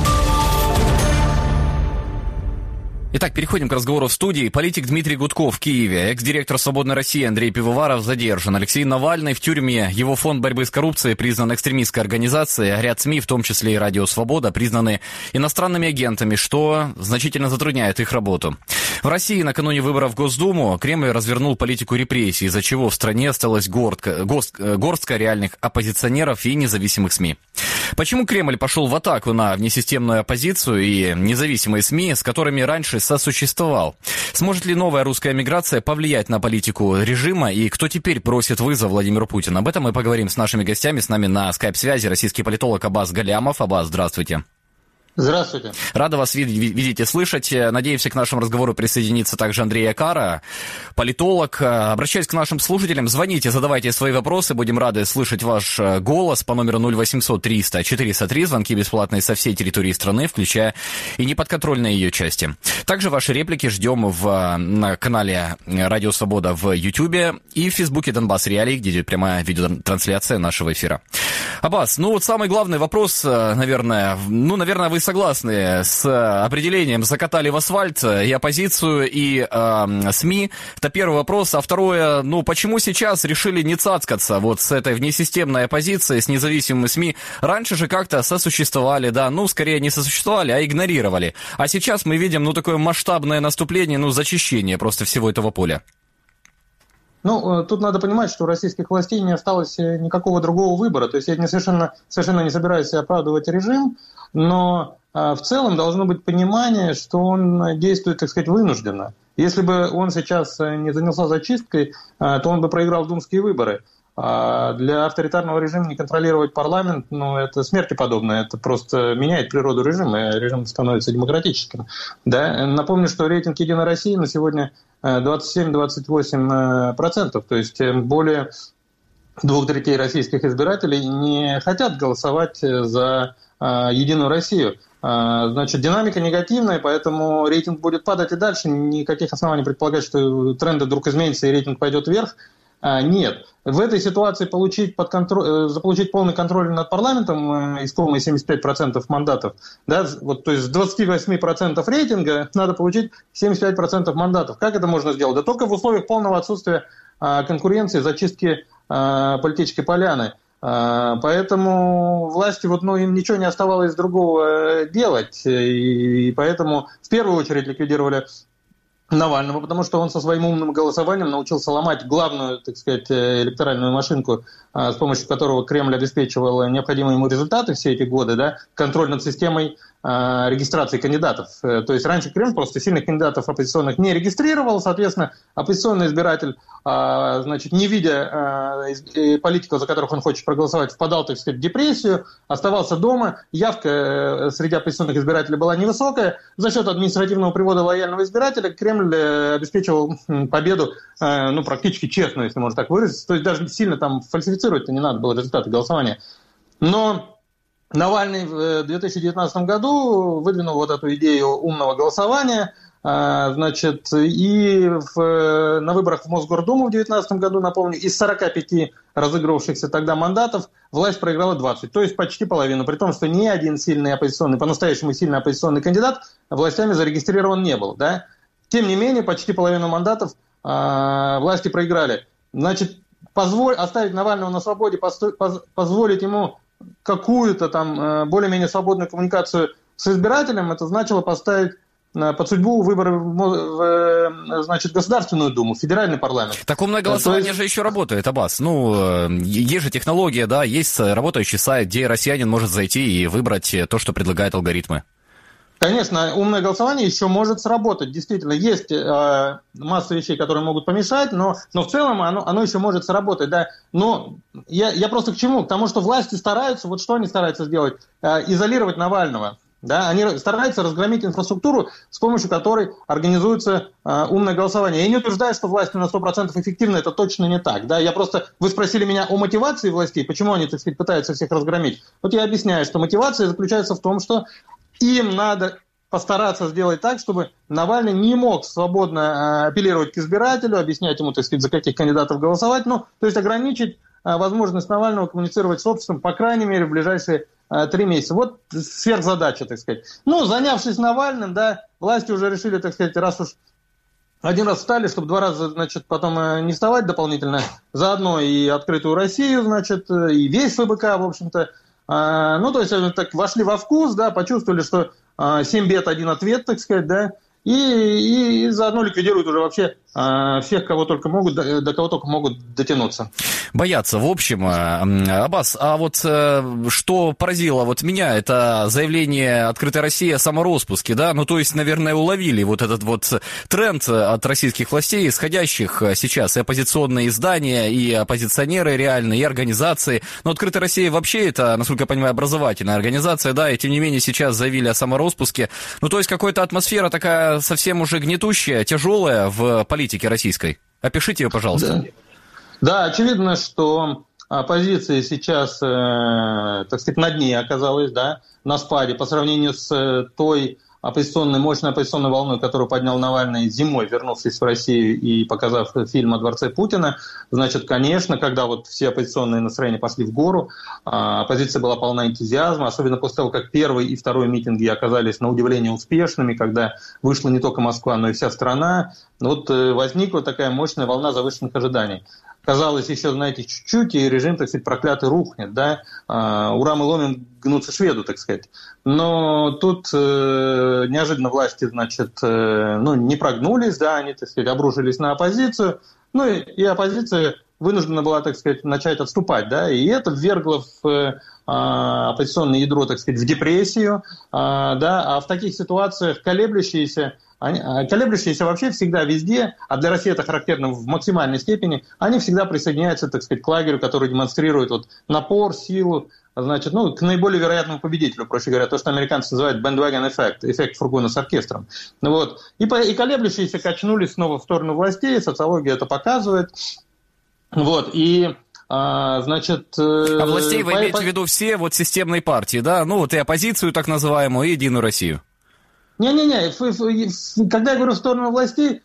Итак, переходим к разговору в студии. Политик Дмитрий Гудков в Киеве, экс-директор «Свободной России» Андрей Пивоваров задержан. Алексей Навальный в тюрьме. Его фонд борьбы с коррупцией признан экстремистской организацией. Ряд СМИ, в том числе и «Радио Свобода», признаны иностранными агентами, что значительно затрудняет их работу. В России накануне выборов в Госдуму Кремль развернул политику репрессий, из-за чего в стране осталась горстка, горстка реальных оппозиционеров и независимых СМИ. Почему Кремль пошел в атаку на внесистемную оппозицию и независимые СМИ, с которыми раньше сосуществовал? Сможет ли новая русская миграция повлиять на политику режима, и кто теперь бросит вызов Владимиру Путину? Об этом мы поговорим с нашими гостями. С нами на скайп-связи российский политолог Аббас Галямов. Аббас, здравствуйте. Здравствуйте. Рада вас видеть, видеть и слышать. Надеемся, к нашему разговору присоединится также Андрей Акара, политолог. Обращаюсь к нашим слушателям. Звоните, задавайте свои вопросы. Будем рады слышать ваш голос по номеру ноль восемьсот триста четыреста три. Звонки бесплатные со всей территории страны, включая и неподконтрольные ее части. Также ваши реплики ждем в, на канале «Радио Свобода» в Ютьюбе и в Фейсбуке «Донбасс Реалии», где идет прямая видеотрансляция нашего эфира. Аббас, ну вот самый главный вопрос, наверное, ну, наверное, вы согласны с определением «закатали в асфальт» и оппозицию, и э, СМИ. Это первый вопрос. А второе, ну, почему сейчас решили не цацкаться вот с этой внесистемной оппозицией, с независимыми СМИ? Раньше же как-то сосуществовали, да, ну, скорее не сосуществовали, а игнорировали. А сейчас мы видим, ну, такое масштабное наступление, ну, зачищение просто всего этого поля. Ну, тут надо понимать, что у российских властей не осталось никакого другого выбора. То есть я не совершенно, совершенно не собираюсь оправдывать режим, но в целом должно быть понимание, что он действует, так сказать, вынужденно. Если бы он сейчас не занялся зачисткой, то он бы проиграл думские выборы. А для авторитарного режима не контролировать парламент, ну, это смерти подобно, это просто меняет природу режима, и режим становится демократическим. Да? Напомню, что рейтинг «Единой России» на сегодня двадцать семь - двадцать восемь процентов, то есть более двух третей российских избирателей не хотят голосовать за «Единую Россию». Значит, динамика негативная, поэтому рейтинг будет падать и дальше. Никаких оснований предполагать, что тренды вдруг изменятся и рейтинг пойдет вверх. Нет. В этой ситуации получить, под контроль, заполучить полный контроль над парламентом, искомые семьдесят пять процентов мандатов, да, вот, то есть с двадцати восьми процентов рейтинга надо получить семьдесят пять процентов мандатов. Как это можно сделать? Да только в условиях полного отсутствия а, конкуренции, зачистки а, политической поляны. А, поэтому власти, вот, ну, им ничего не оставалось другого делать, и, и поэтому в первую очередь ликвидировали Навального, потому что он со своим умным голосованием научился ломать главную, так сказать, электоральную машинку, с помощью которого Кремль обеспечивал необходимые ему результаты все эти годы, да, контроль над системой регистрации кандидатов. То есть раньше Кремль просто сильных кандидатов оппозиционных не регистрировал, соответственно, оппозиционный избиратель, значит, не видя политиков, за которых он хочет проголосовать, впадал, так сказать, в депрессию, оставался дома, явка среди оппозиционных избирателей была невысокая. За счет административного привода лояльного избирателя Кремль обеспечивал победу, ну, практически честную, если можно так выразиться. То есть даже сильно там фальсифицировать-то не надо было результаты голосования. Но Навальный в две тысячи девятнадцатом году выдвинул вот эту идею умного голосования, значит, и в, на выборах в Мосгордуму в две тысячи девятнадцатом году, напомню, из сорока пяти разыгрывавшихся тогда мандатов власть проиграла двадцать, то есть почти половину, при том, что ни один сильный оппозиционный, по-настоящему сильный оппозиционный кандидат властями зарегистрирован не был, да. Тем не менее, почти половину мандатов э, власти проиграли. Значит, позволь, оставить Навального на свободе, посто, поз, позволить ему какую-то там более-менее свободную коммуникацию с избирателем, это значило поставить под судьбу выборы в, значит, Государственную Думу, федеральный парламент. Так умное голосование есть... же еще работает, Аббас. Ну, есть же технология, да, есть работающий сайт, где россиянин может зайти и выбрать то, что предлагают алгоритмы. Конечно, умное голосование еще может сработать. Действительно, есть э, масса вещей, которые могут помешать, но, но в целом оно, оно еще может сработать. Да. Но я, я просто к чему? К тому, что власти стараются, вот что они стараются сделать? Э, изолировать Навального. Да? Они стараются разгромить инфраструктуру, с помощью которой организуется э, умное голосование. Я не утверждаю, что власти на сто процентов эффективны, это точно не так. Да? Я просто, вы спросили меня о мотивации властей, почему они, так сказать, пытаются всех разгромить. Вот я объясняю, что мотивация заключается в том, что им надо постараться сделать так, чтобы Навальный не мог свободно апеллировать к избирателю, объяснять ему, так сказать, за каких кандидатов голосовать, ну, то есть ограничить возможность Навального коммуницировать с обществом, по крайней мере, в ближайшие три месяца. Вот сверхзадача, так сказать. Ну, занявшись Навальным, да, власти уже решили, так сказать, раз уж один раз встали, чтобы два раза, значит, потом не вставать дополнительно, заодно и «Открытую Россию», значит, и весь ФБК, в общем-то. Ну, то есть, так вошли во вкус, да, почувствовали, что семь бед, один ответ, так сказать, да, и, и, и заодно ликвидируют уже вообще э, всех, кого только могут, до, до кого только могут дотянуться. Боятся. В общем, Аббас, а вот э, что поразило вот меня, это заявление «Открытая Россия» о самороспуске, да, ну, то есть, наверное, уловили вот этот вот тренд от российских властей, исходящих сейчас и оппозиционные издания, и оппозиционеры реальные, и организации. Но «Открытая Россия» вообще это, насколько я понимаю, образовательная организация, да, и тем не менее сейчас заявили о самороспуске. Ну, то есть, какая-то атмосфера такая совсем уже гнетущая, тяжелая в политике российской. Опишите ее, пожалуйста. Да, да, очевидно, что оппозиция сейчас, э, так сказать, на дне оказалась, да, на спаде по сравнению с той оппозиционной, мощной оппозиционной волной, которую поднял Навальный зимой, вернувшись в Россию и показав фильм о дворце Путина. Значит, конечно, когда вот все оппозиционные настроения пошли в гору, оппозиция была полна энтузиазма, особенно после того, как первый и второй митинги оказались на удивление успешными, когда вышла не только Москва, но и вся страна. Вот возникла такая мощная волна завышенных ожиданий. Казалось, еще, знаете, чуть-чуть, и режим, так сказать, проклятый рухнет, да, ура мы ломим, гнутся шведу, так сказать. Но тут э, неожиданно власти, значит, э, ну, не прогнулись, да, они, так сказать, обрушились на оппозицию, ну, и, и оппозиция вынуждена была, так сказать, начать отступать, да, и это ввергло в э, оппозиционное ядро, так сказать, в депрессию, э, да, а в таких ситуациях колеблющиеся, Они, колеблющиеся вообще всегда везде, а для России это характерно в максимальной степени, они всегда присоединяются, так сказать, к лагерю, который демонстрирует вот напор, силу, значит, ну, к наиболее вероятному победителю, проще говоря, то, что американцы называют bandwagon эффект, эффект фургона с оркестром. Вот. И, по, и колеблющиеся качнулись снова в сторону властей, социология это показывает. Вот. И А, значит, а властей вы по... имеете в виду все вот системные партии, да? Ну, вот и оппозицию так называемую, и Единую Россию. Не-не-не, когда я говорю в сторону властей,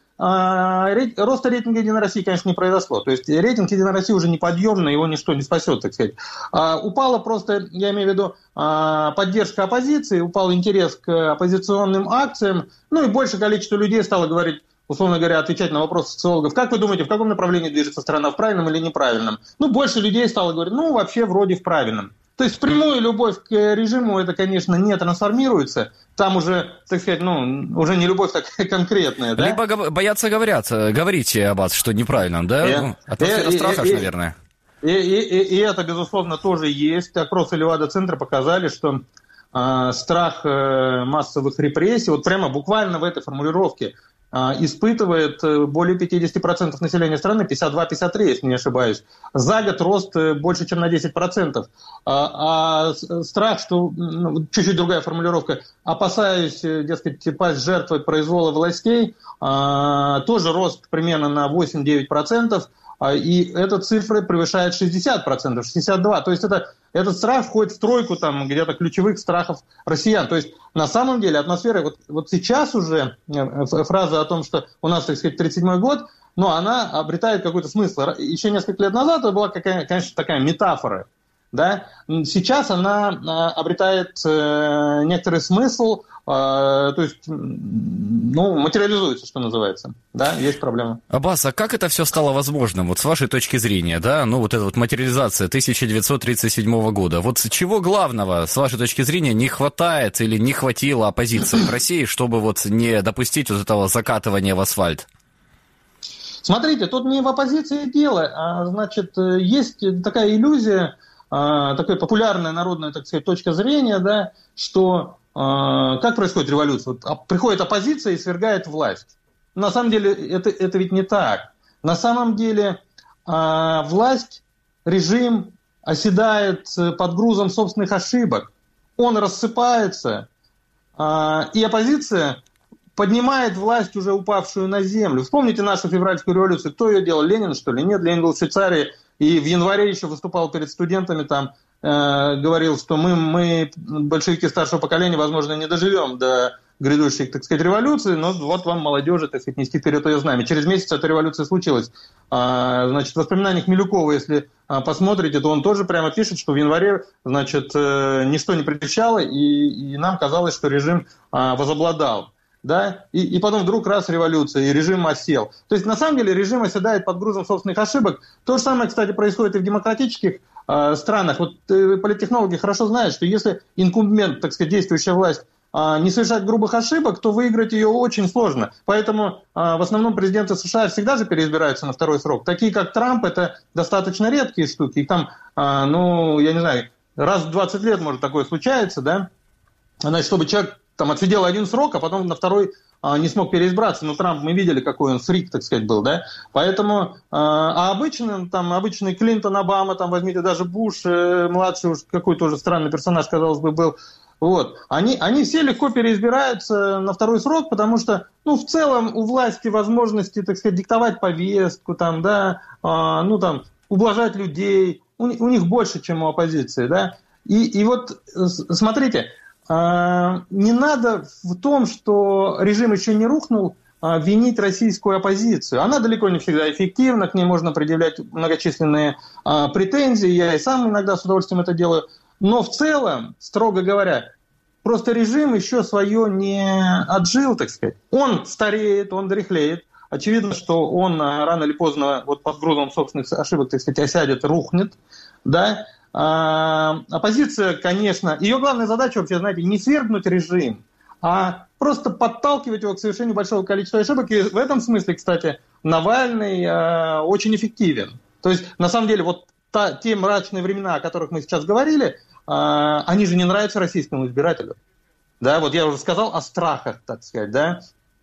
роста рейтинга Единой России, конечно, не произошло. То есть рейтинг Единой России уже неподъемный, его ничто не спасет, так сказать. Упала просто, я имею в виду, поддержка оппозиции, упал интерес к оппозиционным акциям, ну и большее количество людей стало говорить, условно говоря, отвечать на вопросы социологов. Как вы думаете, в каком направлении движется страна, в правильном или неправильном? Ну, больше людей стало говорить, ну, вообще вроде в правильном. То есть прямую любовь к режиму это, конечно, не трансформируется. Там уже, так сказать, ну, уже не любовь такая конкретная, да? Либо боятся говорят, говорите, Аббас, что неправильно, да? И, ну, атмосфера и, страха, и, наверное. И, и, и, и это, безусловно, тоже есть. Опросы Левада-центра показали, что э, страх э, массовых репрессий, вот прямо буквально в этой формулировке, испытывает более пятьдесят процентов населения страны, пятьдесят два - пятьдесят три, если не ошибаюсь. За год рост больше, чем на десять процентов. А, а страх, что, ну, чуть-чуть другая формулировка, опасаюсь, дескать, пасть жертвой произвола властей, а, тоже рост примерно на восемь - девять процентов. И эта цифра превышает шестьдесят процентов, шестьдесят два процента. То есть это, этот страх входит в тройку там, где-то ключевых страхов россиян. То есть на самом деле атмосфера, вот, вот сейчас уже фраза о том, что у нас, так сказать, тридцать седьмой год, но она обретает какой-то смысл. Еще несколько лет назад это была, какая, конечно, такая метафора. Да? Сейчас она обретает э, некоторый смысл, э, то есть ну, материализуется, что называется. Да, есть проблема. Аббас, а как это все стало возможным, вот с вашей точки зрения, да, ну вот эта вот материализация тысяча девятьсот тридцать седьмого года, вот чего главного, с вашей точки зрения, не хватает или не хватило оппозиции в России, чтобы вот не допустить вот этого закатывания в асфальт? Смотрите, тут не в оппозиции дело, а, значит, есть такая иллюзия, такая популярная народная, так сказать, точка зрения, да, что как происходит революция? Вот приходит оппозиция и свергает власть. На самом деле это, это ведь не так. На самом деле власть, режим оседает под грузом собственных ошибок. Он рассыпается, и оппозиция поднимает власть, уже упавшую на землю. Вспомните нашу февральскую революцию. Кто ее делал? Ленин, что ли? Нет, Ленин был в Швейцарии. И в январе еще выступал перед студентами, там э, говорил, что мы, мы, большевики старшего поколения, возможно, не доживем до грядущей, так сказать, революции, но вот вам, молодежи, так сказать, нести вперед ее знамя. Через месяц эта революция случилась. А, значит, в воспоминаниях Милюкова, если а, посмотрите, то он тоже прямо пишет, что в январе, значит, э, ничто не предвещало, и, и нам казалось, что режим а, возобладал. Да? И, и потом вдруг раз революция, и режим осел. То есть, на самом деле, режим оседает под грузом собственных ошибок. То же самое, кстати, происходит и в демократических э, странах. Вот э, политтехнологи хорошо знают, что если инкумбент, так сказать, действующая власть, э, не совершает грубых ошибок, то выиграть ее очень сложно. Поэтому э, в основном президенты США всегда же переизбираются на второй срок. Такие, как Трамп, это достаточно редкие штуки. Их там, э, ну, я не знаю, раз в двадцать лет, может, такое случается, да? Значит, чтобы человек там отсидел один срок, а потом на второй а, не смог переизбраться. Но Трамп, мы видели, какой он фрик, так сказать, был, да? Поэтому, а, а обычный, там, обычный Клинтон, Обама, там, возьмите даже Буш, э, младший уж какой тоже странный персонаж, казалось бы, был, вот. Они, они все легко переизбираются на второй срок, потому что, ну, в целом у власти возможности, так сказать, диктовать повестку, там, да, а, ну, там, ублажать людей, у, у них больше, чем у оппозиции, да? И, и вот, смотрите, не надо в том, что режим еще не рухнул, винить российскую оппозицию. Она далеко не всегда эффективна, к ней можно предъявлять многочисленные претензии, я и сам иногда с удовольствием это делаю. Но в целом, строго говоря, просто режим еще свое не отжил, так сказать. Он стареет, он дряхлеет. Очевидно, что он рано или поздно вот под грузом собственных ошибок, так сказать, осядет, рухнет, да. А, оппозиция, конечно, ее главная задача вообще, знаете, не свергнуть режим, а просто подталкивать его к совершению большого количества ошибок. И в этом смысле, кстати, Навальный а, очень эффективен. То есть, на самом деле, вот та, те мрачные времена, о которых мы сейчас говорили, а, они же не нравятся российскому избирателю. Да, вот я уже сказал о страхах, так сказать, да.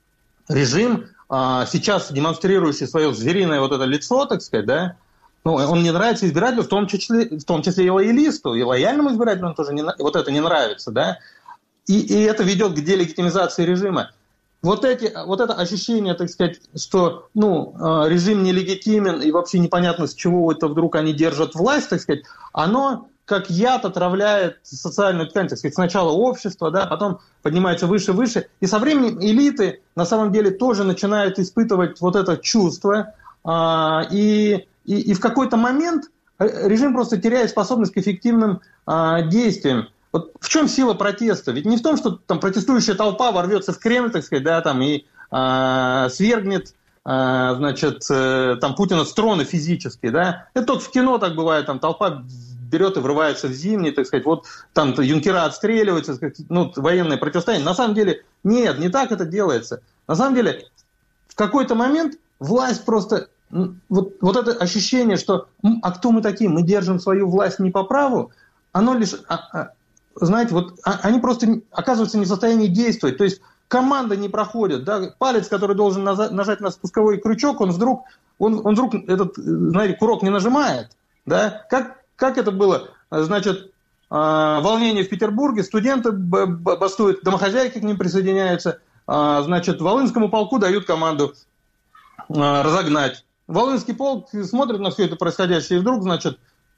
Режим, а, сейчас демонстрирующий свое звериное вот это лицо, так сказать, да, ну, он не нравится избирателю, в том числе, в том числе и лоялисту, и лояльному избирателю он тоже не, вот это не нравится, да, и, и это ведет к делегитимизации режима. Вот, эти, вот это ощущение, так сказать, что ну, режим нелегитимен и вообще непонятно, с чего это вдруг они держат власть, так сказать, оно как яд отравляет социальную ткань, так сказать, сначала общество, да, потом поднимается выше и выше, и со временем элиты на самом деле тоже начинают испытывать вот это чувство, а, и И, и в какой-то момент режим просто теряет способность к эффективным а, действиям. Вот в чем сила протеста? Ведь не в том, что там протестующая толпа ворвется в Кремль, так сказать, да, там, и а, свергнет а, значит, э, там, Путина с трона физически. Да? Это только в кино так бывает, там толпа берет и врывается в Зимний, так сказать, вот там юнкера отстреливаются, ну, военное противостояние. На самом деле нет, не так это делается. На самом деле в какой-то момент власть просто... Вот, вот это ощущение, что а кто мы такие, мы держим свою власть не по праву, оно лишь, а, а, знаете, вот а, они просто оказываются не в состоянии действовать. То есть команда не проходит, да, палец, который должен нажать на спусковой крючок, он вдруг, он, он вдруг этот, знаете, курок не нажимает, да. Как, как это было? Значит, волнение в Петербурге, студенты бастуют, домохозяйки к ним присоединяются, значит, Волынскому полку дают команду разогнать. Волынский полк смотрит на все это происходящее, и вдруг, значит,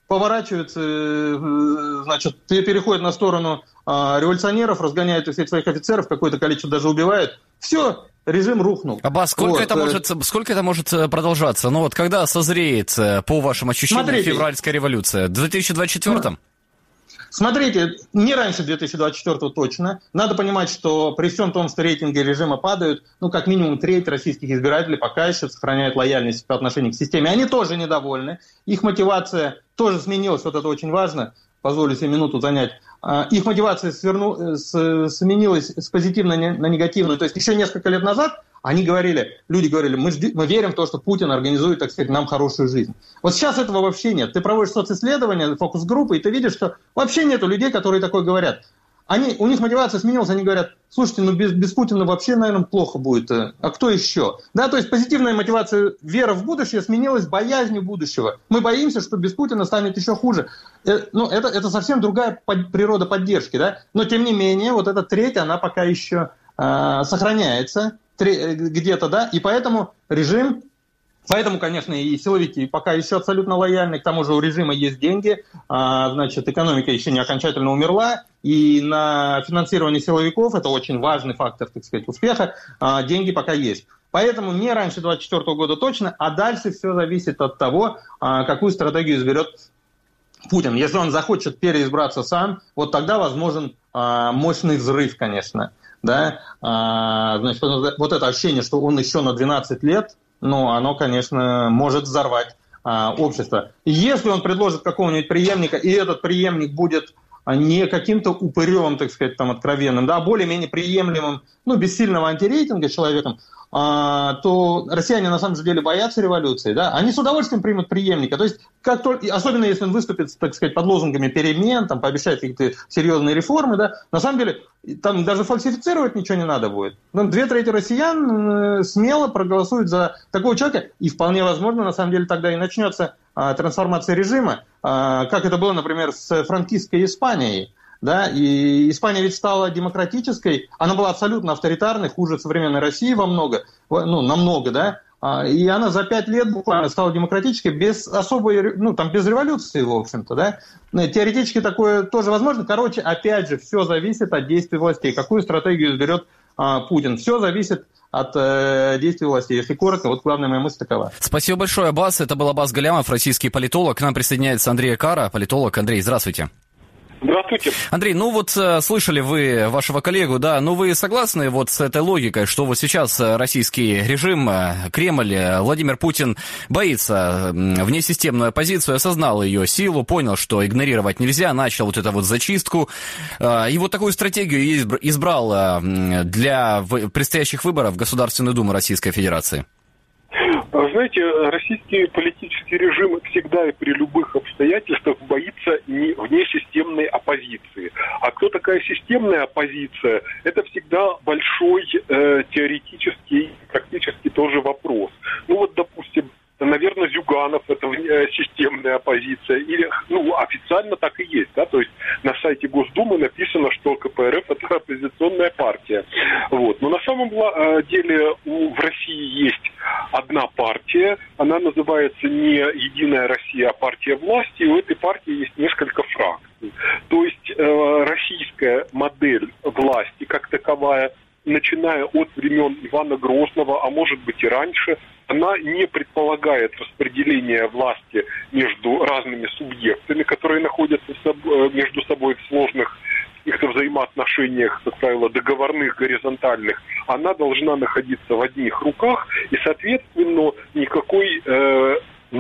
поворачиваются, значит, переходят на сторону революционеров, разгоняют, так сказать, своих офицеров, какое-то количество даже убивают. Все, режим рухнул. Аббас, сколько, вот. это может, сколько это может продолжаться? Ну вот когда созреет, по вашим ощущениям, Смотрите. февральская революция? В две тысячи двадцать четвёртом? Смотрите, не раньше две тысячи двадцать четвёртого точно. Надо понимать, что при всем том, что рейтинги режима падают, ну, как минимум треть российских избирателей пока еще сохраняют лояльность по отношению к системе. Они тоже недовольны. Их мотивация тоже сменилась, вот это очень важно. Позволю себе минуту занять. Их мотивация сверну, с, сменилась с позитивной на негативную. То есть еще несколько лет назад они говорили, люди говорили, мы, жди, мы верим в то, что Путин организует, так сказать, нам хорошую жизнь. Вот сейчас этого вообще нет. Ты проводишь социсследования, фокус-группы, и ты видишь, что вообще нету людей, которые такое говорят. Они, у них мотивация сменилась, они говорят, слушайте, ну без, без Путина вообще, наверное, плохо будет. А кто еще? Да, то есть позитивная мотивация, вера в будущее сменилась боязнью будущего. Мы боимся, что без Путина станет еще хуже. Э, ну, это, это совсем другая под, природа поддержки, да. Но, тем не менее, вот эта треть, она пока еще э, сохраняется где-то, да, и поэтому режим, поэтому, конечно, и силовики пока еще абсолютно лояльны, к тому же у режима есть деньги, а, значит, экономика еще не окончательно умерла, и на финансирование силовиков, это очень важный фактор, так сказать, успеха, а, деньги пока есть. Поэтому не раньше двадцать четвёртого года точно, а дальше все зависит от того, а, какую стратегию изберет Путин. Если он захочет переизбраться сам, вот тогда возможен а, мощный взрыв, конечно. Да, а, значит, вот это ощущение, что он еще на двенадцать лет, ну, оно, конечно, может взорвать а, общество. Если он предложит какого-нибудь преемника, и этот преемник будет не каким-то упырем, так сказать, там, откровенным, да, а более-менее приемлемым, ну, без сильного антирейтинга человеком, а, то россияне на самом деле боятся революции, да, они с удовольствием примут преемника. То есть, как только, особенно если он выступит, так сказать, под лозунгами перемен, там, пообещает какие-то серьезные реформы, да, на самом деле там даже фальсифицировать ничего не надо будет. Ну, две трети россиян э, смело проголосуют за такого человека, и вполне возможно, на самом деле, тогда и начнется э, трансформация режима, э, как это было, например, с франкистской Испанией. Да, и Испания ведь стала демократической, она была абсолютно авторитарной, хуже современной России во много, ну, намного, да, и она за пять лет буквально стала демократической без особой, ну, там, без революции, в общем-то, да. Теоретически такое тоже возможно. Короче, опять же, все зависит от действий властей. Какую стратегию изберет а, Путин? Все зависит от э, действий властей. Если коротко, вот главная моя мысль такова. Спасибо большое, Аббас. Это был Аббас Галямов, российский политолог. К нам присоединяется Андрей Кара, политолог. Андрей, здравствуйте. Здравствуйте. Андрей, ну вот слышали вы вашего коллегу, да, ну вы согласны вот с этой логикой, что вот сейчас российский режим, Кремль, Владимир Путин боится внесистемную оппозицию, осознал ее силу, понял, что игнорировать нельзя, начал вот эту вот зачистку, и вот такую стратегию избрал для предстоящих выборов в Государственную Думу Российской Федерации? Знаете, российский политический режим всегда и при любых обстоятельствах боится не внесистемной оппозиции. А кто такая системная оппозиция? Это всегда большой э, теоретический, практически тоже вопрос. Ну вот, допустим, наверное, Зюганов – это системная оппозиция. Или, ну, официально так и есть, да, то есть на сайте Госдумы написано, что КПРФ – это оппозиционная партия. Вот. Но на самом деле в России есть одна партия, она называется не «Единая Россия», а «Партия власти», и у этой партии есть несколько фракций. То есть э, российская модель власти как таковая, начиная от времен Ивана Грозного, а может быть и раньше, она не предполагает распределение власти между разными субъектами, которые находятся между собой в сложных каких-то взаимоотношениях, как правило, договорных, горизонтальных. Она должна находиться в одних руках, и, соответственно, никакой э,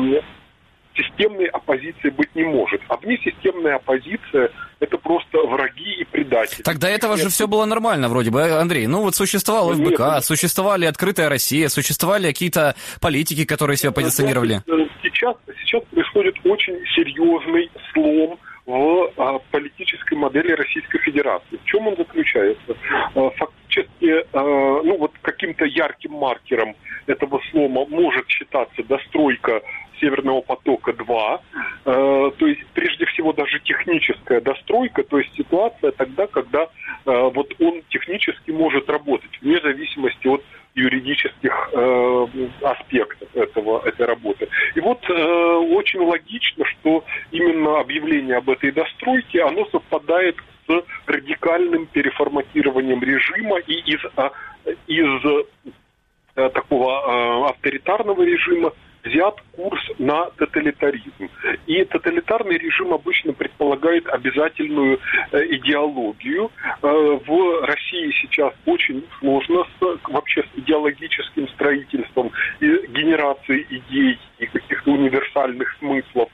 системной оппозиции быть не может. А внесистемная оппозиция – это просто враги и предатели. Так до этого же все было нормально вроде бы, Андрей. Ну вот существовал эф бэ ка, Нет, существовали «Открытая Россия», существовали какие-то политики, которые себя позиционировали. Сейчас, сейчас происходит очень серьезный слом в а, политической модели Российской Федерации. В чем он заключается? А, фактически, а, ну вот каким-то ярким маркером этого слома может считаться достройка Северного потока-два, э, то есть прежде всего даже техническая достройка, то есть ситуация тогда, когда э, вот он технически может работать, вне зависимости от юридических э, аспектов. этого, этой работы. И вот э, очень логично, что именно объявление об этой достройке, оно совпадает с радикальным переформатированием режима и из, из э, такого э, авторитарного режима взят курс на тоталитаризм. И тоталитарный режим обычно предполагает обязательную э, идеологию. Э, в России сейчас очень сложно с, вообще с идеологическим строительством и генерацией идей и каких-то универсальных смыслов.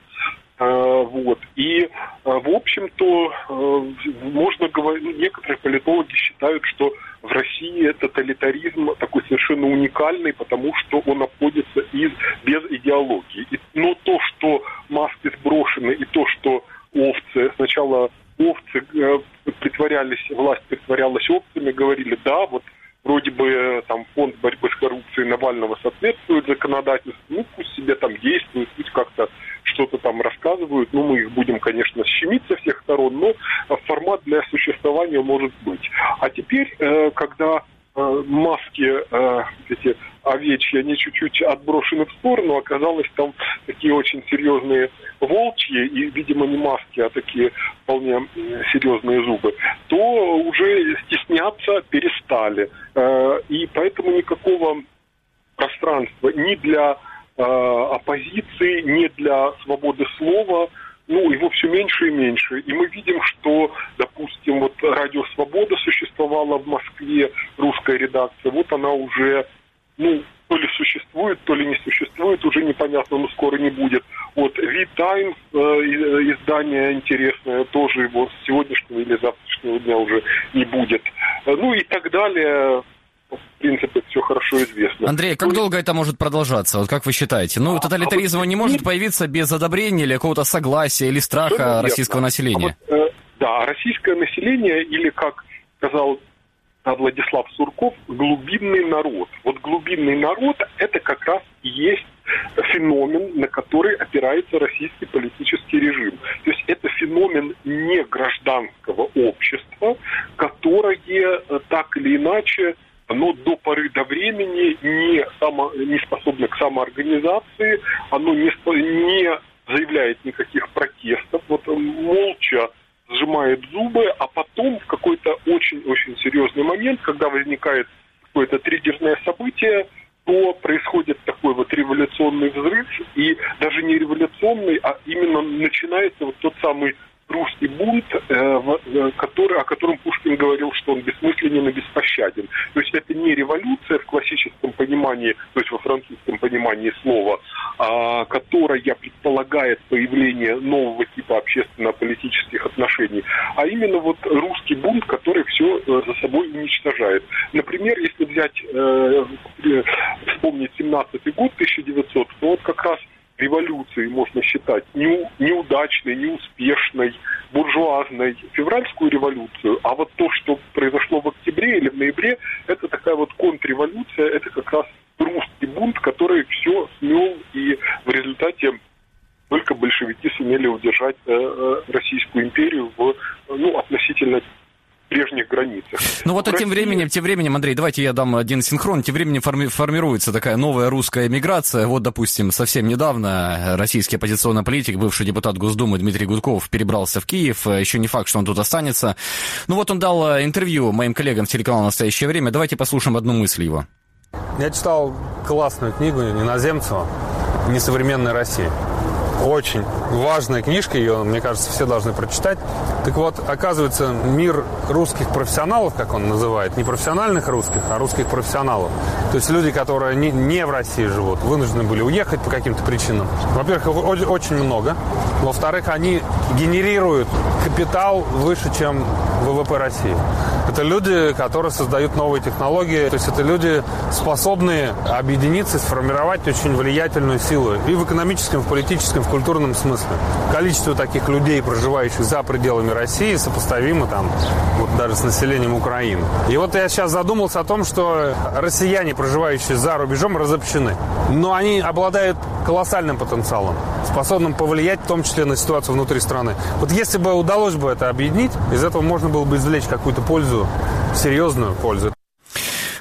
Э, вот. И, э, в общем-то, э, можно говорить, некоторые политологи считают, что в России тоталитаризм такой совершенно уникальный, потому что он обходится из, без идеологии. И, но то, что маски сброшены, и то, что овцы, сначала овцы э, притворялись, власть притворялась овцами, говорили, да, вот вроде бы там фонд борьбы с коррупцией Навального соответствует законодательству, ну пусть себе там действуют, пусть как-то что-то там рассказывают, ну мы их будем, конечно, щемить со всех сторон, но формат для существования может быть. А теперь, э, когда э, маски э, эти овечьи, они чуть-чуть отброшены в сторону, оказалось там такие очень серьезные волчьи, и, видимо, не маски, а такие вполне серьезные зубы, то уже стесняться перестали. Э, и поэтому никакого пространства ни для оппозиции, не для свободы слова, ну, его все меньше и меньше. И мы видим, что, допустим, вот Радио Свобода существовала в Москве, русская редакция, вот она уже, ну, то ли существует, то ли не существует, уже непонятно, но скоро не будет. Вот Ви Таймс, э, издание интересное, тоже его с сегодняшнего или завтрашнего дня уже не будет. Ну и так далее. В принципе, все хорошо известно. Андрей, как ну, долго это может продолжаться? Вот как вы считаете? Ну, а, тоталитаризм а вот не может теперь... появиться без одобрения или какого-то согласия или страха Совершенно российского верно. населения? А вот, э, да, российское население, или, как сказал Владислав Сурков, глубинный народ. Вот глубинный народ – это как раз и есть феномен, на который опирается российский политический режим. То есть это феномен не гражданского общества, которое так или иначе, оно до поры до времени не, само, не способно к самоорганизации, оно не, не заявляет никаких протестов, вот молча сжимает зубы, а потом в какой-то очень-очень серьезный момент, когда возникает какое-то триггерное событие, то происходит такой вот революционный взрыв, и даже не революционный, а именно начинается вот тот самый русский бунт, э, который, о котором Пушкин говорил, что он бессмысленен и беспощаден. То есть это не революция в классическом понимании, то есть во французском понимании слова, а, которая предполагает появление нового типа общественно-политических отношений, а именно вот русский бунт, который все э, за собой уничтожает. Например, если взять, э, вспомнить семнадцатый год, тысяча девятьсот, то вот как раз революции можно считать не, неудачной, неуспешной, буржуазной, февральскую революцию, а вот то, что произошло в октябре или в ноябре, это такая вот контрреволюция, это как раз русский бунт, который все смел, и в результате только большевики сумели удержать э, Российскую империю в, ну, относительно прежних границах. Ну вот, а тем временем, тем временем, Андрей, давайте я дам один синхрон, тем временем форми- формируется такая новая русская эмиграция. Вот, допустим, совсем недавно российский оппозиционный политик, бывший депутат Госдумы Дмитрий Гудков перебрался в Киев. Еще не факт, что он тут останется. Ну вот он дал интервью моим коллегам с телеканала «Настоящее время». Давайте послушаем одну мысль его. Я читал классную книгу Иноземцева «Несовременная Россия». Очень важная книжка, ее, мне кажется, все должны прочитать. Так вот, оказывается, мир русских профессионалов, как он называет, не профессиональных русских, а русских профессионалов. То есть люди, которые не, не в России живут, вынуждены были уехать по каким-то причинам. Во-первых, их очень много. Во-вторых, они генерируют капитал выше, чем ВВП России. Это люди, которые создают новые технологии. То есть это люди, способные объединиться, сформировать очень влиятельную силу и в экономическом, и в политическом, и в культурном смысле. Количество таких людей, проживающих за пределами России, сопоставимо там вот даже с населением Украины. И вот я сейчас задумался о том, что россияне, проживающие за рубежом, разобщены. Но они обладают колоссальным потенциалом, способным повлиять в том числе на ситуацию внутри страны. Вот если бы удалось бы это объединить, из этого можно было бы извлечь какую-то пользу, серьезную пользу.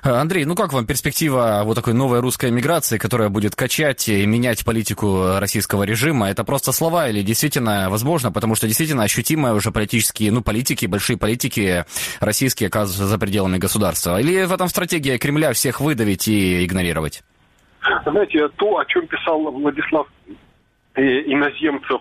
Андрей, ну как вам перспектива вот такой новой русской эмиграции, которая будет качать и менять политику российского режима? Это просто слова или действительно возможно? Потому что действительно ощутимые уже политические, ну, политики, большие политики российские оказываются за пределами государства. Или в этом стратегия Кремля всех выдавить и игнорировать? Знаете, то, о чем писал Владислав Иноземцев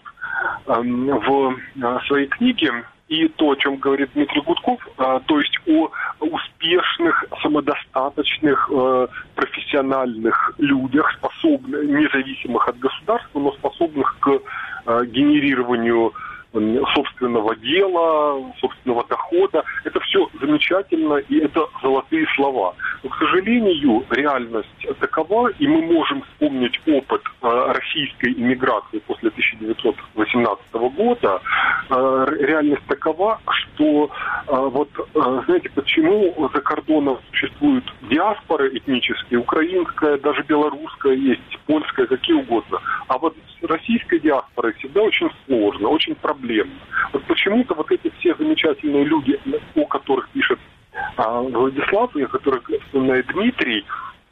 в своей книге, и то, о чем говорит Дмитрий Гудков, то есть о успешных, самодостаточных, профессиональных людях, способных, независимых от государства, но способных к генерированию собственного дела, собственного дохода. Это все замечательно, и это золотые слова. Но, к сожалению, реальность такова, и мы можем вспомнить опыт э, российской иммиграции после тысяча девятьсот восемнадцатого года. Э, реальность такова, что э, вот, э, знаете, почему за кордоном существуют диаспоры этнические, украинская, даже белорусская есть, польская, какие угодно. А вот с российской диаспорой всегда очень сложно, очень проблемно. Вот почему-то вот эти все замечательные люди, о которых пишет а, Владислав, и о которых вспоминает Дмитрий,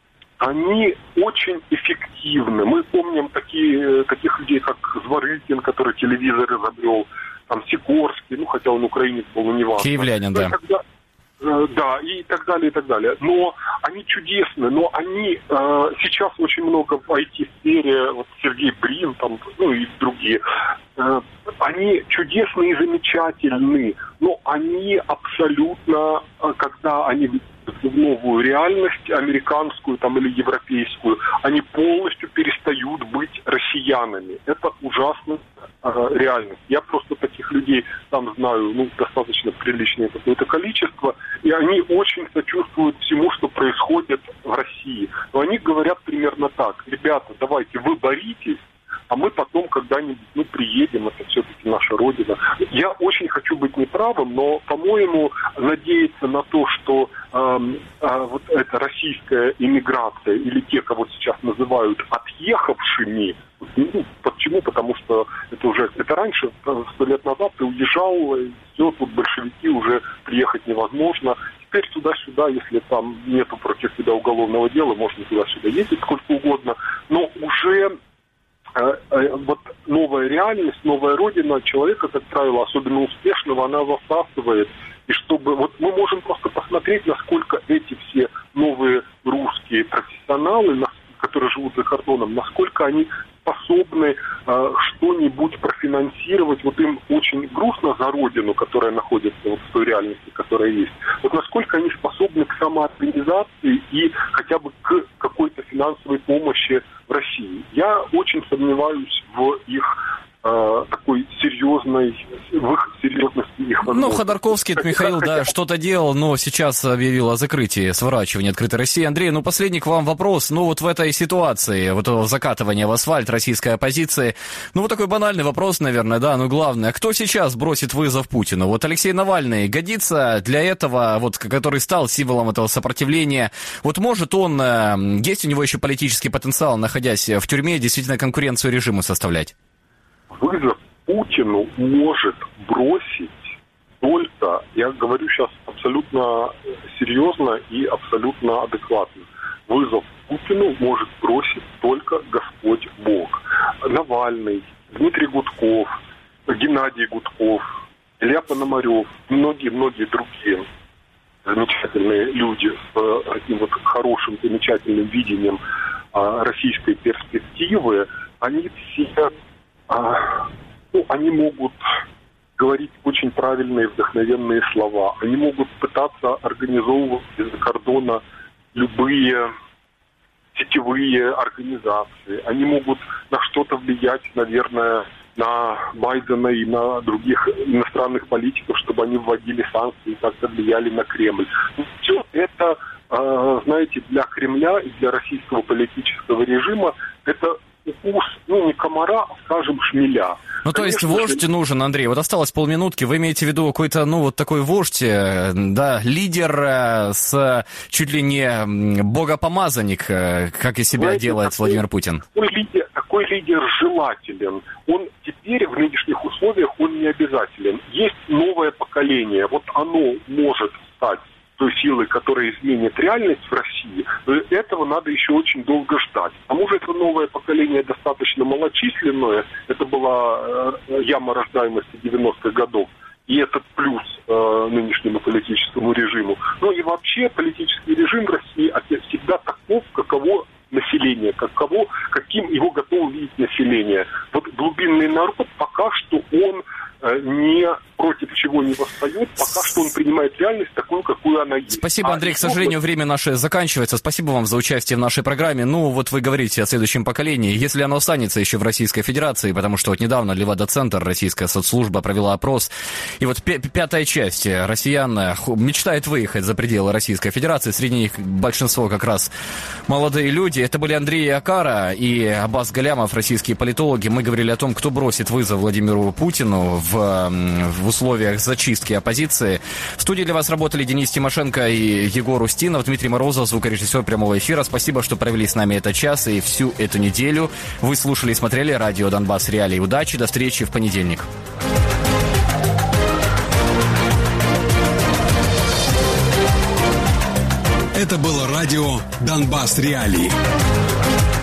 они очень эффективны. Мы помним такие, таких людей, как Зворыкин, который телевизор изобрел, там Сикорский, ну хотя он украинец был, но не важно. Киевлянин, да. Когда, э, да, и так далее, и так далее. Но они чудесны, но они э, сейчас очень много в ай ти-сфере, вот Сергей Брин, там, ну и другие, э, они чудесны и замечательны, но они абсолютно, когда они в новую реальность, американскую там, или европейскую, они полностью перестают быть россиянами. Это ужасная э, реальность. Я просто таких людей там знаю, ну, достаточно приличное какое-то количество, и они очень сочувствуют всему, что происходит в России. Но они говорят примерно так: ребята, давайте вы боритесь, а мы потом когда-нибудь, ну, приедем, это все-таки наша родина. Я очень хочу быть неправым, но, по-моему, надеяться на то, что э, э, вот эта российская иммиграция, или те, кого сейчас называют отъехавшими, ну, почему? Потому что это уже, это раньше, сто лет назад ты уезжал, все, тут большевики, уже приехать невозможно. Теперь туда-сюда, если там нету против тебя уголовного дела, можно туда-сюда ездить сколько угодно, но уже вот новая реальность, новая родина человека, как правило, особенно успешного, она засасывает. И чтобы вот мы можем просто посмотреть, насколько эти все новые русские профессионалы, которые живут за кордоном, насколько они способны э, что-нибудь профинансировать. Вот им очень грустно за родину, которая находится вот в той реальности, которая есть. Вот насколько они способны к самоорганизации и хотя бы к какой-то финансовой помощи в России. Я очень сомневаюсь в их э, такой серьезной, в их серьезности их возможностей. Ну, Ходорковский, это Михаил, да, что-то делал, но сейчас объявил о закрытии, сворачивании открытой России. Андрей, ну, последний к вам вопрос. Ну, вот в этой ситуации, вот закатывания в асфальт российской оппозиции, ну, вот такой банальный вопрос, наверное, да, но главное, кто сейчас бросит вызов Путину? Вот Алексей Навальный годится для этого, вот, который стал символом этого сопротивления. Вот может он, есть у него еще политический потенциал, находясь в тюрьме, действительно конкуренцию режиму составлять? Вызов Путину может бросить только, я говорю сейчас абсолютно серьезно и абсолютно адекватно, вызов Путину может бросить только Господь Бог. Навальный, Дмитрий Гудков, Геннадий Гудков, Илья Пономарев, многие-многие другие замечательные люди с таким вот хорошим, замечательным видением а, российской перспективы, они все... А, ну, они могут говорить очень правильные, вдохновенные слова. Они могут пытаться организовывать из-за кордона любые сетевые организации. Они могут на что-то влиять, наверное, на Байдена и на других иностранных политиков, чтобы они вводили санкции и как-то влияли на Кремль. Все это, знаете, для Кремля и для российского политического режима это укус, ну, не комара, а, скажем, шмеля. Ну, то есть вождь нужен, Андрей. Вот осталось полминутки. Вы имеете в виду какой-то, ну, вот такой вождь, да, лидер с чуть ли не богопомазанник, как из себя Знаете, делает такой, Владимир Путин? Такой лидер, такой лидер желателен. Он теперь в нынешних условиях, он не обязателен. Есть новое поколение. Вот оно может стать той силой, которая изменит реальность в России, этого надо еще очень долго ждать. К тому же это новое поколение достаточно малочисленное. Это была яма рождаемости девяностых годов. И это плюс э, нынешнему политическому режиму. Ну и вообще политический режим в России всегда таков, каково население, каково, каким его готово видеть население. Вот глубинный народ пока что он э, не против чего не восстает, пока что он принимает реальность такую, какую она есть. Спасибо, Андрей. А к сожалению, время наше заканчивается. Спасибо вам за участие в нашей программе. Ну, вот вы говорите о следующем поколении. Если оно останется еще в Российской Федерации, потому что вот недавно Левада-центр, российская соцслужба, провела опрос, и вот пятая часть россиян мечтает выехать за пределы Российской Федерации. Среди них большинство как раз молодые люди. Это были Андрей Акара и Аббас Галямов, российские политологи. Мы говорили о том, кто бросит вызов Владимиру Путину в, в условиях зачистки оппозиции. В студии для вас работали Денис Тимошенко и Егор Устинов, Дмитрий Морозов, звукорежиссер прямого эфира. Спасибо, что провели с нами этот час и всю эту неделю. Вы слушали и смотрели радио «Донбасс Реалии». Удачи, до встречи в понедельник. Это было радио «Донбасс Реалии».